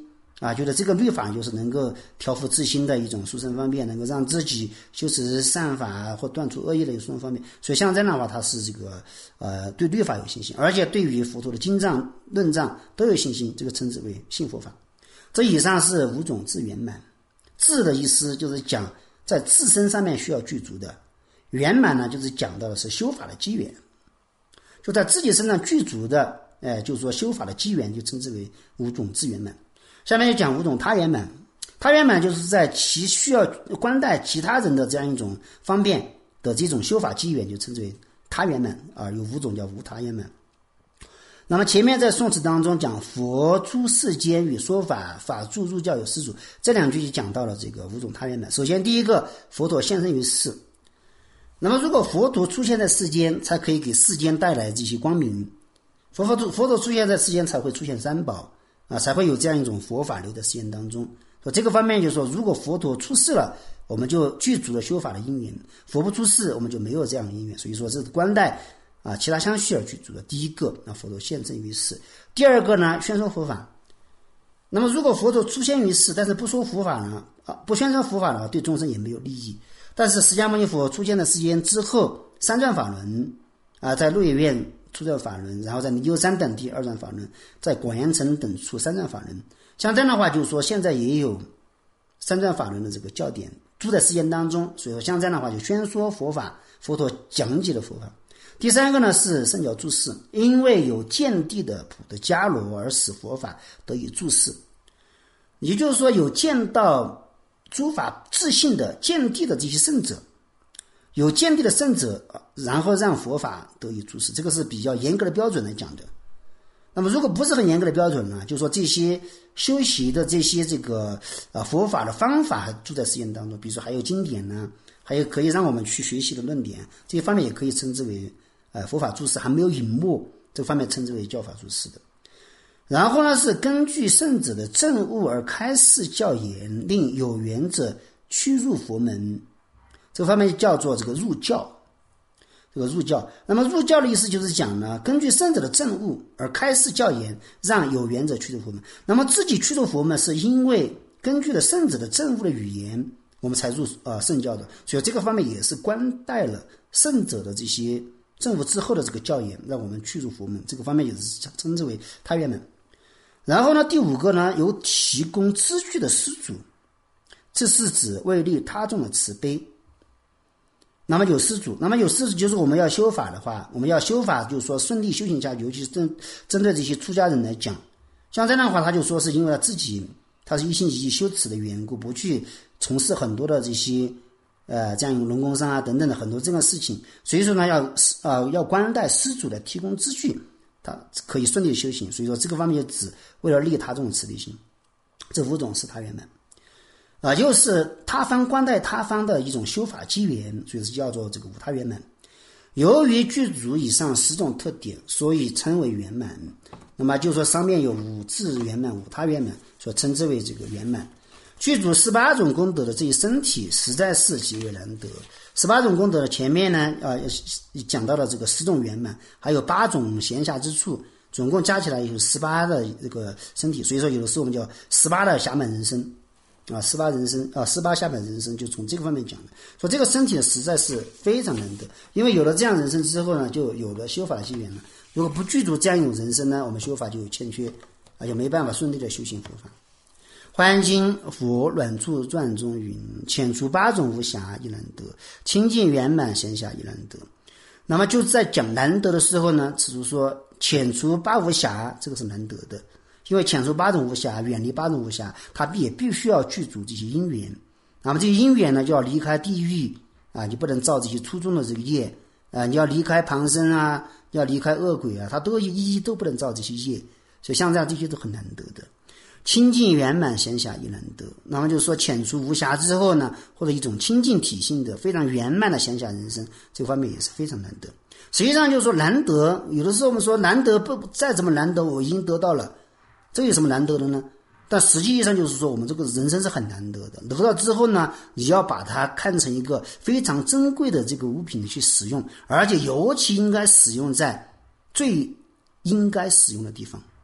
觉得这个律法就是能够调伏自心的一种殊胜方便，能够让自己修持善法或断除恶业的一种殊胜方便。所以像这样的话，他是这个对律法有信心，而且对于佛陀的经藏论藏都有信心，这个称之为信佛法。这以上是5种智圆满。智的意思就是讲在自身上面需要具足的，圆满呢就是讲到的是修法的机缘，就在自己身上具足的，就是说修法的机缘就称之为5种智圆满。下面就讲5种他圆满。他圆满就是在其需要观待其他人的这样一种方便的这种修法机缘，就称之为他圆满有5种叫无他圆满。那么前面在宋词当中讲佛出世间与说法，法住入教有施主，这2句就讲到了这个5种他圆满。首先第一个，佛陀现身于世。那么如果佛陀出现在世间，才可以给世间带来这些光明。佛陀出现在世间，才会出现三宝才会有这样一种佛法流在世间当中。所以这个方面就是说，如果佛陀出世了，我们就具足了修法的因缘；佛不出世，我们就没有这样的因缘。所以说，这是观待其他相续而具足的。第一个，佛陀现身于世；第二个呢，宣说佛法。那么，如果佛陀出现于世，但是不说佛法呢，不宣传佛法呢，对众生也没有利益。但是释迦牟尼佛出现在世间之后，三转法轮在鹿野苑初转法轮，然后在灵鹫山等地2转法轮，在广严城等处3转法轮。像这样的话，就是说现在也有3转法轮的这个教典住在世间当中，所以说像这样的话就宣说佛法，佛陀讲解的佛法。第三个呢是圣教注释，因为有见地的普的伽罗而使佛法得以注释，也就是说有见到诸法自性的见地的这些圣者，有见地的圣者，然后让佛法得以注释，这个是比较严格的标准来讲的。那么如果不是很严格的标准呢，就是说这些修习的这些佛法的方法住在世间当中，比如说还有经典呢，还有可以让我们去学习的论点，这些方面也可以称之为佛法注释，还没有隐没，这个方面称之为教法注释的。然后呢是根据圣者的证悟而开示教言，令有缘者趋入佛门，这个方面叫做这个入教。入教，那么入教的意思就是讲呢，根据圣者的证悟而开示教言，让有缘者趋入佛门。那么自己趋入佛门，是因为根据了圣者的证悟的语言，我们才入圣教的。所以这个方面也是观待了圣者的这些证悟之后的这个教言，让我们趋入佛门。这个方面也是称之为他圆满。然后呢，第5个呢，有提供资具的施主，这是指为利他众的慈悲。那么有施主，就是我们要修法的话，我们要修法就是说顺利修行下去，尤其是针对这些出家人来讲，像这样的话，他就说是因为他自己他是一心一意修持的缘故，不去从事很多的这些这样农工商等等的很多这样的事情，所以说呢要观待施主的提供资具，他可以顺利修行。所以说这个方面就指为了利他众的慈悲心，这5种是他圆满。就是他方观待他方的一种修法机缘，所以是叫做这个无他圆满。由于具足以上10种特点，所以称为圆满。那么就是说上面有5智圆满、无他圆满，所称之为这个圆满。具足18种功德的这一身体，实在是极为难得。18种功德的前面呢讲到了这个10种圆满，还有8种闲暇之处，总共加起来有18的这个身体。所以说有的时候我们叫18的暇满人生18人生18下本人生，就从这个方面讲的。说这个身体呢实在是非常难得，因为有了这样人生之后呢，就有了修法的机缘了。如果不具足这样一种人生呢，我们修法就有欠缺，就没办法顺利的修行佛法。华严经佛卵处传中云：遣除8种无暇亦难得，清净圆满闲暇亦难得。那么就在讲难得的时候呢，此处说遣除8无暇，这个是难得的。因为遣除8种无暇，远离8种无暇，他也必须要具足这些因缘。那么这些因缘呢，就要离开地狱你不能造这些粗重的这个业你要离开旁生要离开恶鬼他都一都不能造这些业。所以像这样这些都很难得的。清净圆满闲暇亦难得。那么就是说遣除无暇之后呢，或者一种清净体性的非常圆满的闲暇人生，这方面也是非常难得。实际上就是说难得，有的时候我们说难得不再怎么难得，我已经得到了，这有什么难得的呢？但实际上就是说我们这个人生是很难得的，得到之后呢，你要把它看成一个非常珍贵的这个物品去使用，而且尤其应该使用在最应该使用的地方。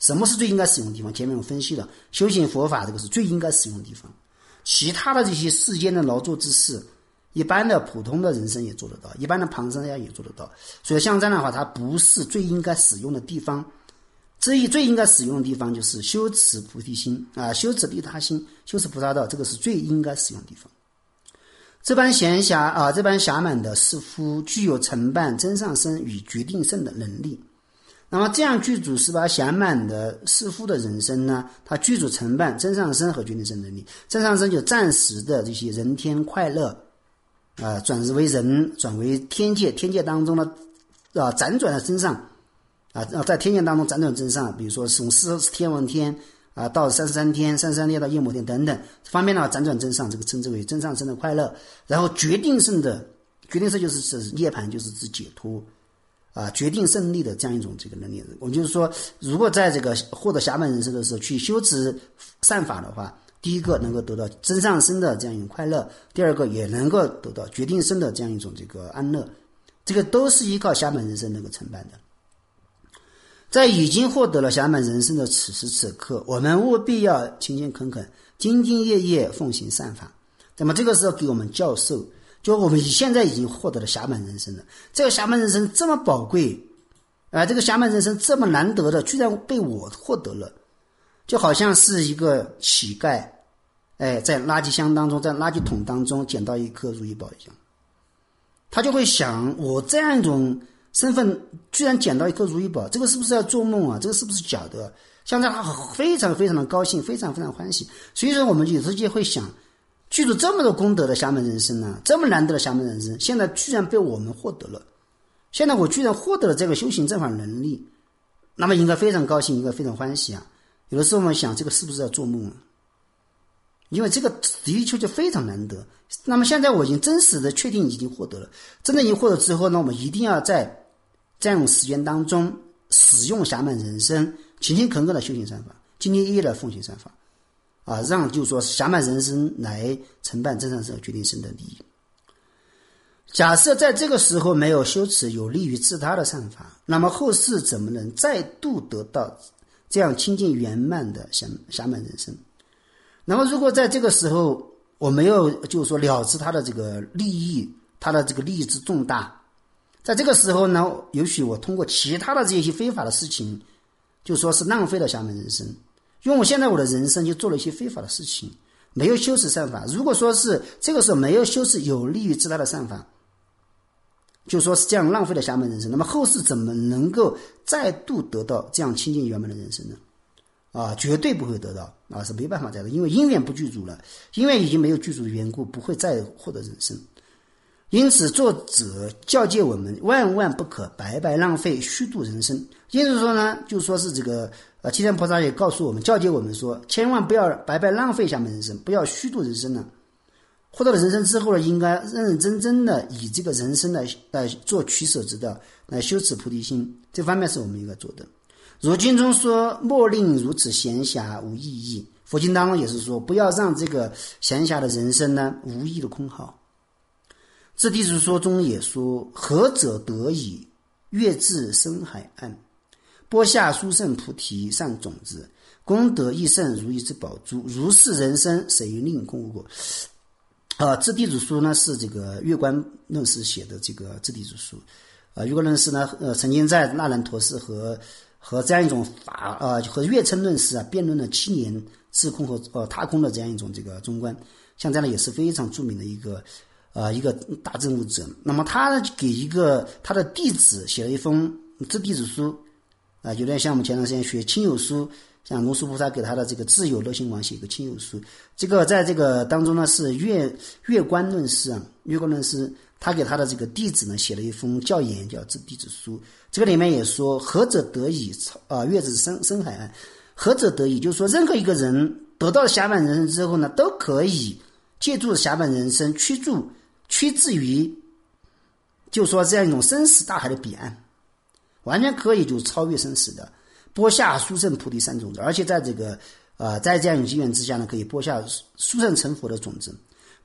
什么是最应该使用的地方？前面我分析了，修行佛法这个是最应该使用的地方，其他的这些世间的劳作之事，一般的普通的人生也做得到，一般的旁生也做得到，所以像这样的话，它不是最应该使用的地方。最应该使用的地方就是修持菩提心啊，修持利他心，修持菩萨道，这个是最应该使用的地方。这般暇满的师父具有承办真上身与决定胜的能力。那么这样具足是吧暇满的师父的人生呢，他具足承办真上身和决定胜能力。真上身就暂时的这些人天快乐转为人，转为天界当中的辗转的真上在天界当中辗转真上，比如说从天王天到33天到夜摩天等等方面呢辗转真上，这个称之为真上身的快乐。然后决定胜就是指涅槃，就是指解脱决定胜利的这样一种这个能力。我们就是说，如果在这个获得暇满人生的时候去修持善法的话，第一个能够得到真上身的这样一种快乐，第二个也能够得到决定胜的这样一种这个安乐，这个都是依靠暇满人生能够承办的。在已经获得了暇满人生的此时此刻，我们务必要勤勤恳恳、兢兢业业奉行善法。那么这个时候给我们教授，就我们现在已经获得了暇满人生了，这个暇满人生这么宝贵这个暇满人生这么难得的，居然被我获得了，就好像是一个乞丐在垃圾箱当中，在垃圾桶当中捡到一颗如意宝一样，他就会想，我这样一种身份居然捡到一颗如意宝，这个是不是要做梦啊？这个是不是假的？像这样他非常非常的高兴，非常非常欢喜。所以说我们有时就会想，具足这么多功德的暇满人生呢，这么难得的暇满人生，现在居然被我们获得了，现在我居然获得了这个修行正法能力，那么应该非常高兴，应该非常欢喜啊。有的时候我们想，这个是不是要做梦啊？因为这个的确就非常难得。那么现在我已经真实的确定已经获得了，真的已经获得之后呢，我们一定要在这样一种时间当中使用暇满人生，勤勤恳恳的修行善法，兢兢业业的奉行善法让就是说暇满人生来承办真上身决定胜的利益。假设在这个时候没有修持有利于自他的善法，那么后世怎么能再度得到这样清净圆满的暇满人生？那么如果在这个时候我没有就是说了知他的这个利益，他的这个利益之重大，在这个时候呢，也许我通过其他的这些非法的事情，就说是浪费了暇满人生，因为我现在我的人生就做了一些非法的事情，没有修持善法。如果说是这个时候没有修持有利于自他的善法，就说是这样浪费了暇满人生，那么后世怎么能够再度得到这样清净圆满的人生呢？绝对不会得到是没办法再的，因为因缘不具足了，因为已经没有具足的缘故，不会再获得人生。因此作者教诫我们万万不可白白浪费虚度人生。因此说呢，就说是这个七天菩萨也告诉我们，教诫我们说，千万不要白白浪费暇满人生，不要虚度人生呢。获得了人生之后呢，应该认认真真的以这个人生来做取舍之道，来修持菩提心，这方面是我们应该做的。如经中说，莫令如此闲暇无意义。佛经当中也是说，不要让这个闲暇的人生呢无意的空耗。自地主说中也说，何者得以跃至深海岸，播下殊胜菩提善种子，功德益胜如意之宝珠，如是人生谁令空无果。自地主书呢是这个月观论师写的这个自地主书。月观论师呢曾经在那兰陀寺和这样一种和月称论师辩论了7年自空和他空的这样一种这个中观，像这样的也是非常著名的一个大证悟者。那么他给一个他的弟子写了一封自地主书有点像我们前段时间学亲友书，像龙树菩萨给他的这个自有乐心王写一个亲友书，这个在这个当中呢是月观论师月观论师他给他的这个弟子呢写了一封教言，叫自弟子书。这个里面也说，何者得以跃至深海岸，何者得以，就是说任何一个人得到暇满人生之后呢，都可以借助暇满人生趋至于就说这样一种生死大海的彼岸，完全可以就超越生死的，播下殊胜菩提善种子，而且在这个在这样一种机缘之下呢，可以播下殊胜成佛的种子，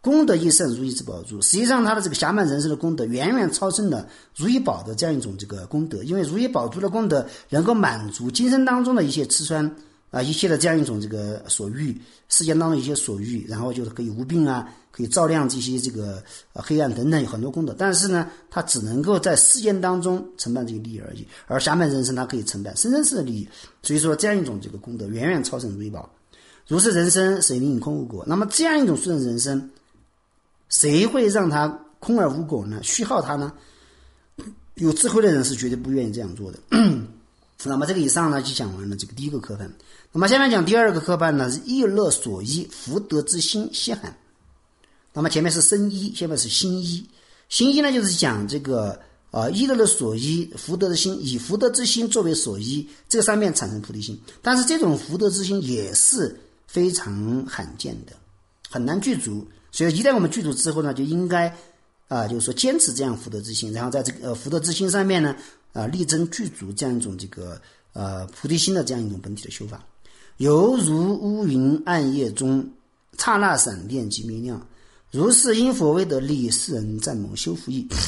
功德益圣，如意之宝珠。实际上他的这个暇满人生的功德远远超胜了如意宝的这样一种这个功德，因为如意宝珠的功德能够满足今生当中的一些吃穿一些的这样一种这个所欲，世间当中一些所欲，然后就是可以无病可以照亮这些这个黑暗等等，有很多功德。但是呢，它只能够在世间当中承办这个利益而已，而暇满人生它可以承办生生世的利益。所以说这样一种这个功德远远超胜如意宝。如是人生，谁能空无果？那么这样一种殊胜人生，谁会让他空而无果呢？虚耗他呢？有智慧的人是绝对不愿意这样做的。那么这个以上呢，就讲完了这个第一个科判。那么下面讲第二个科判呢，是意乐所依，福德之心稀罕。那么前面是身依，下面是心依。心依呢，就是讲这个意乐的所依，福德的心，以福德之心作为所依，这个上面产生菩提心。但是这种福德之心也是非常罕见的，很难具足。所以一旦我们具足之后呢，就应该就是说坚持这样福德之心，然后在这个福德之心上面呢力争具足这样一种这个菩提心的这样一种本体的修法。犹如乌云暗夜中，刹那闪电即明亮，如是因佛未得力，世人赞蒙修福益。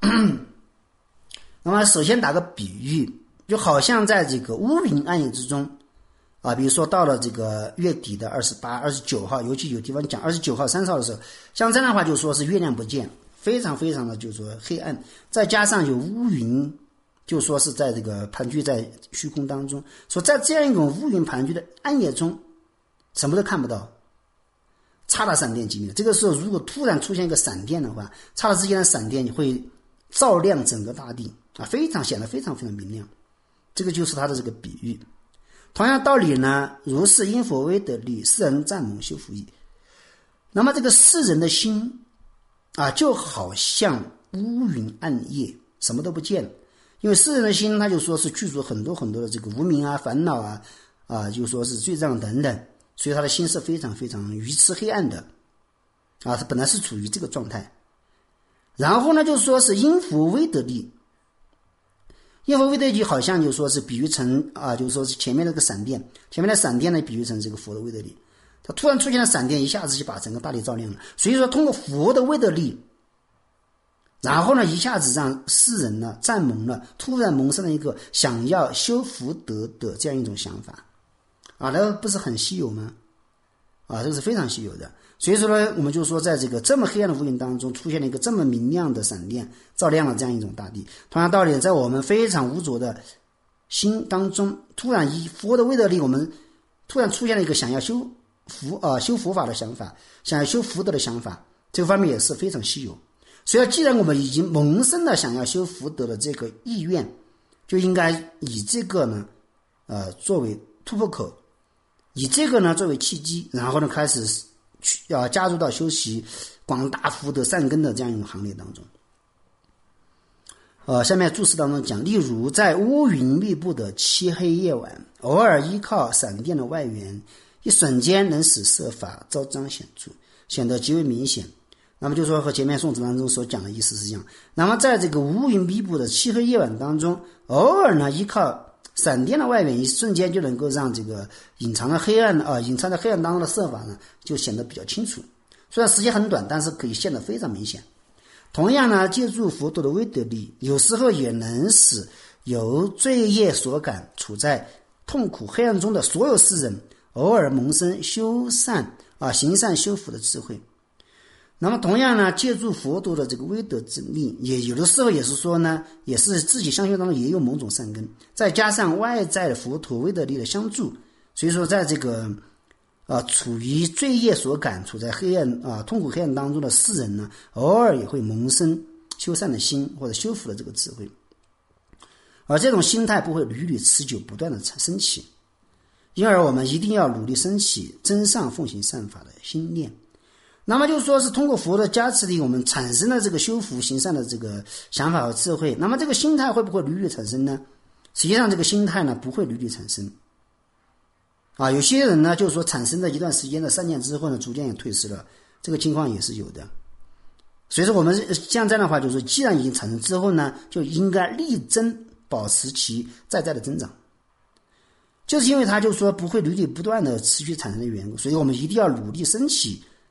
那么首先打个比喻，就好像在这个乌云暗夜之中比如说到了这个月底的28、29号，尤其有地方讲29号、30号的时候，像这样的话就说是月亮不见，非常非常的就是说黑暗，再加上有乌云，就说是在这个盘踞在虚空当中，说在这样一种乌云盘踞的暗夜中，什么都看不到，刹那闪电即明。这个时候如果突然出现一个闪电的话，刹那之间的闪电会照亮整个大地非常显得非常非常明亮。这个就是它的这个比喻。同样道理呢，如是因佛未得力，世人赞蒙修福益。那么这个世人的心就好像乌云暗夜，什么都不见。因为世人的心他就说是具足很多很多的这个无明烦恼就说是罪障等等，所以他的心是非常非常愚痴黑暗的他本来是处于这个状态。然后呢就说是因佛未得力，因佛未得力好像就说是比喻成就是说是前面那个闪电，前面的闪电呢比喻成这个佛的未得力，它突然出现了闪电，一下子就把整个大地照亮了。所以说通过佛的未得力，然后呢一下子让世人呢赞蒙了，突然萌生了一个想要修福德的这样一种想法那不是很稀有吗？这个是非常稀有的。所以说呢，我们就说在这个这么黑暗的乌云当中出现了一个这么明亮的闪电，照亮了这样一种大地。同样道理，在我们非常无着的心当中，突然以佛的未得力，我们突然出现了一个想要修佛法的想法，想要修福德的想法，这个方面也是非常稀有。所以既然我们已经萌生了想要修福德的这个意愿，就应该以这个呢作为突破口，以这个呢作为契机，然后呢开始加入到修习广大福德善根的这样一种行列当中。下面注释当中讲，例如在乌云密布的漆黑夜晚，偶尔依靠闪电的外缘，一瞬间能使色法昭彰显著，显得极为明显。那么就说和前面宋词当中所讲的意思是这样。那么在这个乌云密布的漆黑夜晚当中，偶尔呢依靠闪电的外缘，一瞬间就能够让这个隐藏在黑暗当中的色法呢就显得比较清楚。虽然时间很短，但是可以显得非常明显。同样呢，借助佛陀的威德力，有时候也能使由罪业所感处在痛苦黑暗中的所有世人偶尔萌生修善行善修福的智慧。那么同样呢，借助佛陀的这个威德之力，也有的时候也是说呢，也是自己相续当中也有某种善根，再加上外在的佛陀威德力的相助，所以说在这个处于罪业所感，处在黑暗痛苦黑暗当中的世人呢，偶尔也会萌生修善的心或者修福的这个智慧，而这种心态不会屡屡持久不断的升起，因而我们一定要努力升起真上奉行善法的心念。那么就说是通过佛的加持力，我们产生了这个修福行善的这个想法和智慧。那么这个心态会不会屡屡产生呢？实际上这个心态呢不会屡屡产生有些人呢就是说产生了一段时间的善念之后呢，逐渐也退失了，这个情况也是有的。所以说我们像这样的话，就是说既然已经产生之后呢，就应该力争保持其在的增长，就是因为它就是说不会屡屡不断的持续产生的缘故，所以我们一定要努力升起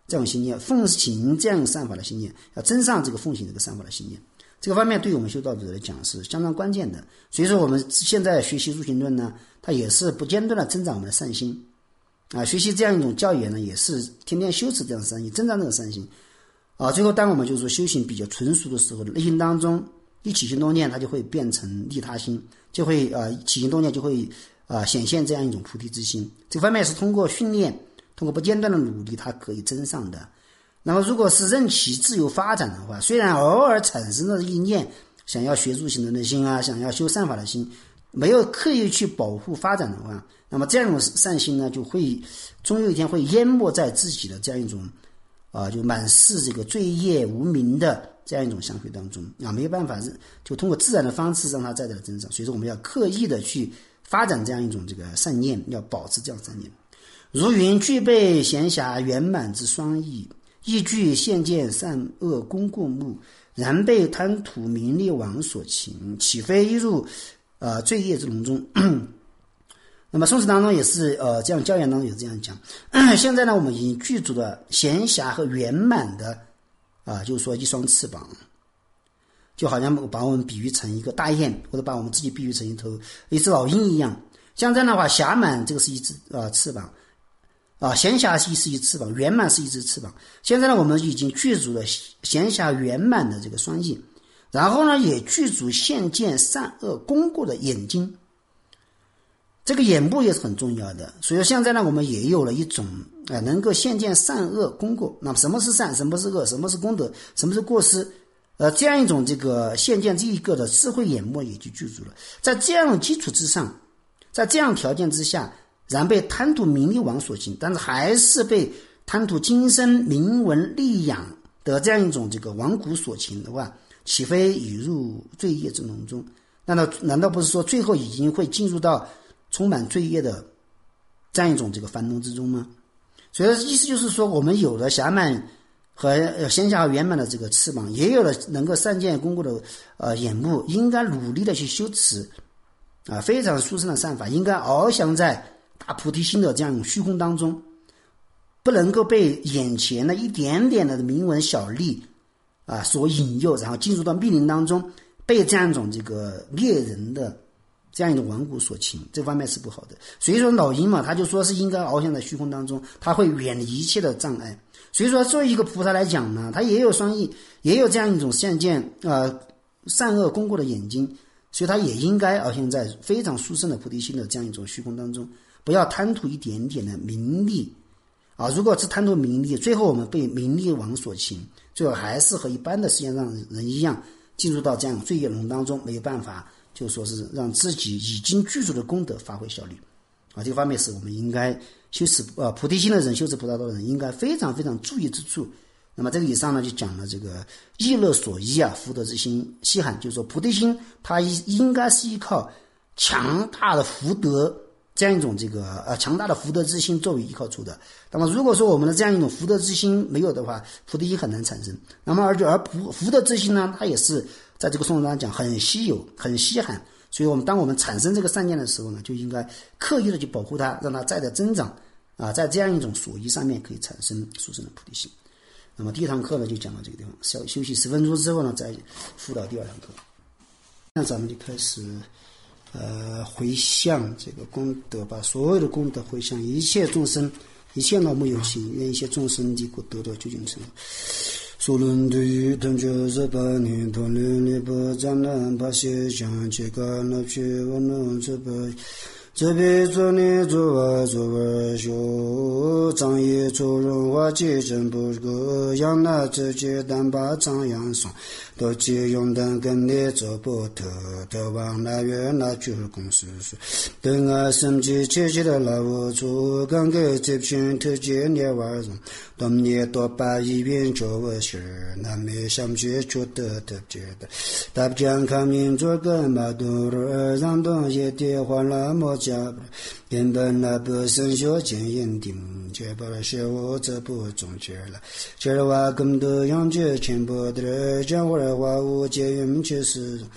这种信念，奉行这样善法的信念，要增上这个奉行这个善法的信念。这个方面对我们修道者来讲是相当关键的。所以说我们现在学习入行论呢，它也是不间断的增长我们的善心啊，学习这样一种教言呢，也是天天修持这样的善心，增长这个善心啊。最后当我们就是说修行比较纯熟的时候，内心当中一起心动念，它就会变成利他心，就会起心动念就会显现这样一种菩提之心。这方面是通过训练，通过不间断的努力，它可以增上的。那么如果是任其自由发展的话，虽然偶尔产生了一念想要学入行论的心啊，想要修善法的心，没有刻意去保护发展的话，那么这样一种善心呢，就会终有一天会淹没在自己的这样一种就满是这个罪业无明的这样一种相续当中啊，没有办法就通过自然的方式让它在这增长。所以说我们要刻意的去发展这样一种这个善念，要保持这样善念。如云具备闲暇圆满之双翼，亦具现见善恶功过目，然被贪图名利网所擒，岂非一入罪业之笼中。那么宋词当中也是这样教言当中也是这样讲。现在呢，我们已经具足了闲暇和圆满的就是说一双翅膀，就好像把我们比喻成一个大雁，或者把我们自己比喻成一只老鹰一样。像这样的话，暇满这个是一只翅膀闲暇是一只翅膀，圆满是一只翅膀。现在呢，我们已经具足了闲暇圆满的这个双翼，然后呢，也具足现见善恶功过的眼睛。这个眼部也是很重要的，所以现在呢，我们也有了一种能够现见善恶功过。那么什么是善，什么是恶，什么是功德，什么是过失？这样一种这个现见这一个的智慧眼目也就具足了。在这样的基础之上，在这样条件之下，然被贪图名利网所擒，但是还是被贪图今生名闻利养的这样一种这个网骨所擒的话，岂非已入罪业之笼中？难道不是说最后已经会进入到充满罪业的这样一种这个樊笼之中吗？所以意思就是说，我们有了暇满和闲暇圆满的这个翅膀，也有了能够善见功过的眼目，应该努力的去修持非常殊胜的善法，应该翱翔在大菩提心的这样一种虚空当中，不能够被眼前的一点点的名闻小利所引诱，然后进入到密林当中，被这样一种这个猎人的这样一种顽固所擒，这方面是不好的。所以说老鹰嘛，他就说是应该翱翔在虚空当中，他会远离一切的障碍。所以说作为一个菩萨来讲呢，他也有双翼，也有这样一种现见善恶功过的眼睛，所以他也应该翱翔在非常殊胜的菩提心的这样一种虚空当中，不要贪图一点点的名利如果是贪图名利，最后我们被名利网所擒，最后还是和一般的世界上人一样，进入到这样罪业笼当中，没有办法就说是让自己已经具足的功德发挥效力这个方面是我们应该修持菩提心的人，修持菩萨道的人应该非常非常注意之处。那么这个以上呢，就讲了这个意乐所依福德之心稀罕，就是说菩提心它应该是依靠强大的福德这样一种这个强大的福德之心作为依靠处的。那么如果说我们的这样一种福德之心没有的话，菩提心很难产生。那么而福德之心呢，它也是在这个颂中讲很稀有很稀罕，所以当我们产生这个善念的时候呢，就应该刻意的去保护它，让它再的增长在这样一种所依上面可以产生殊胜的菩提心。那么第一堂课呢就讲到这个地方，休息10分钟之后呢再辅导第二堂课。那咱们就开始回向这个功德，把所有的功德回向一切众生，一切老母有情，愿一切众生离苦得到究竟成所论对于同觉日八年同论力不占难把些想这个那去我能这辈做你做修张也做人话结真不个养那这些单把张扬上都借用等跟你做不得往那远那就是公司等生气切切的老我做刚给这片特接你玩人当你多把一边做我事那没想去就得觉得大不讲看民族跟马多人让东西的话那么加原本那不生小见眼定却把是我这不中结了这儿话更多养觉全部的讲我的话我结缘确实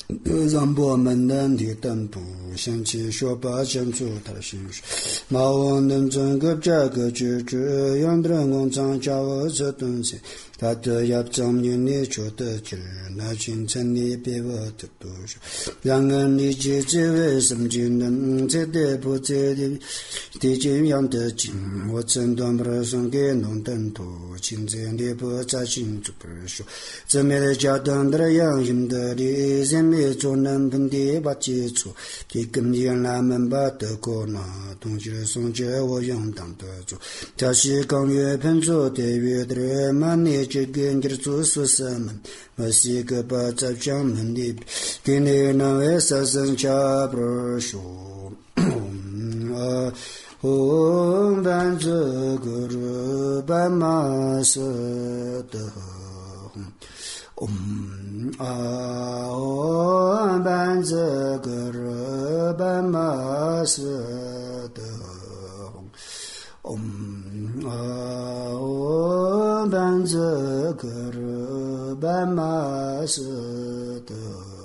让我们能的等不想起说把相处他的心事，马王能整个这个句子，让的人广场叫我这东西，他的要证明你说的句，那清晨你别我的读书，让人理解这为什么就能在的不在的的这样的经，我诊断不送给农等途，亲自的不在清楚不说，这没的家当的样样的的，人没做能分的把接触，给根源他们把德国那东西送给我用当得住，他是刚越喷出的越的人们你这跟着做说什么，我是个把在讲门的，给你那位杀生家不说，我伴这个日半马色的。伴这个日半马色的伴这个日半马色的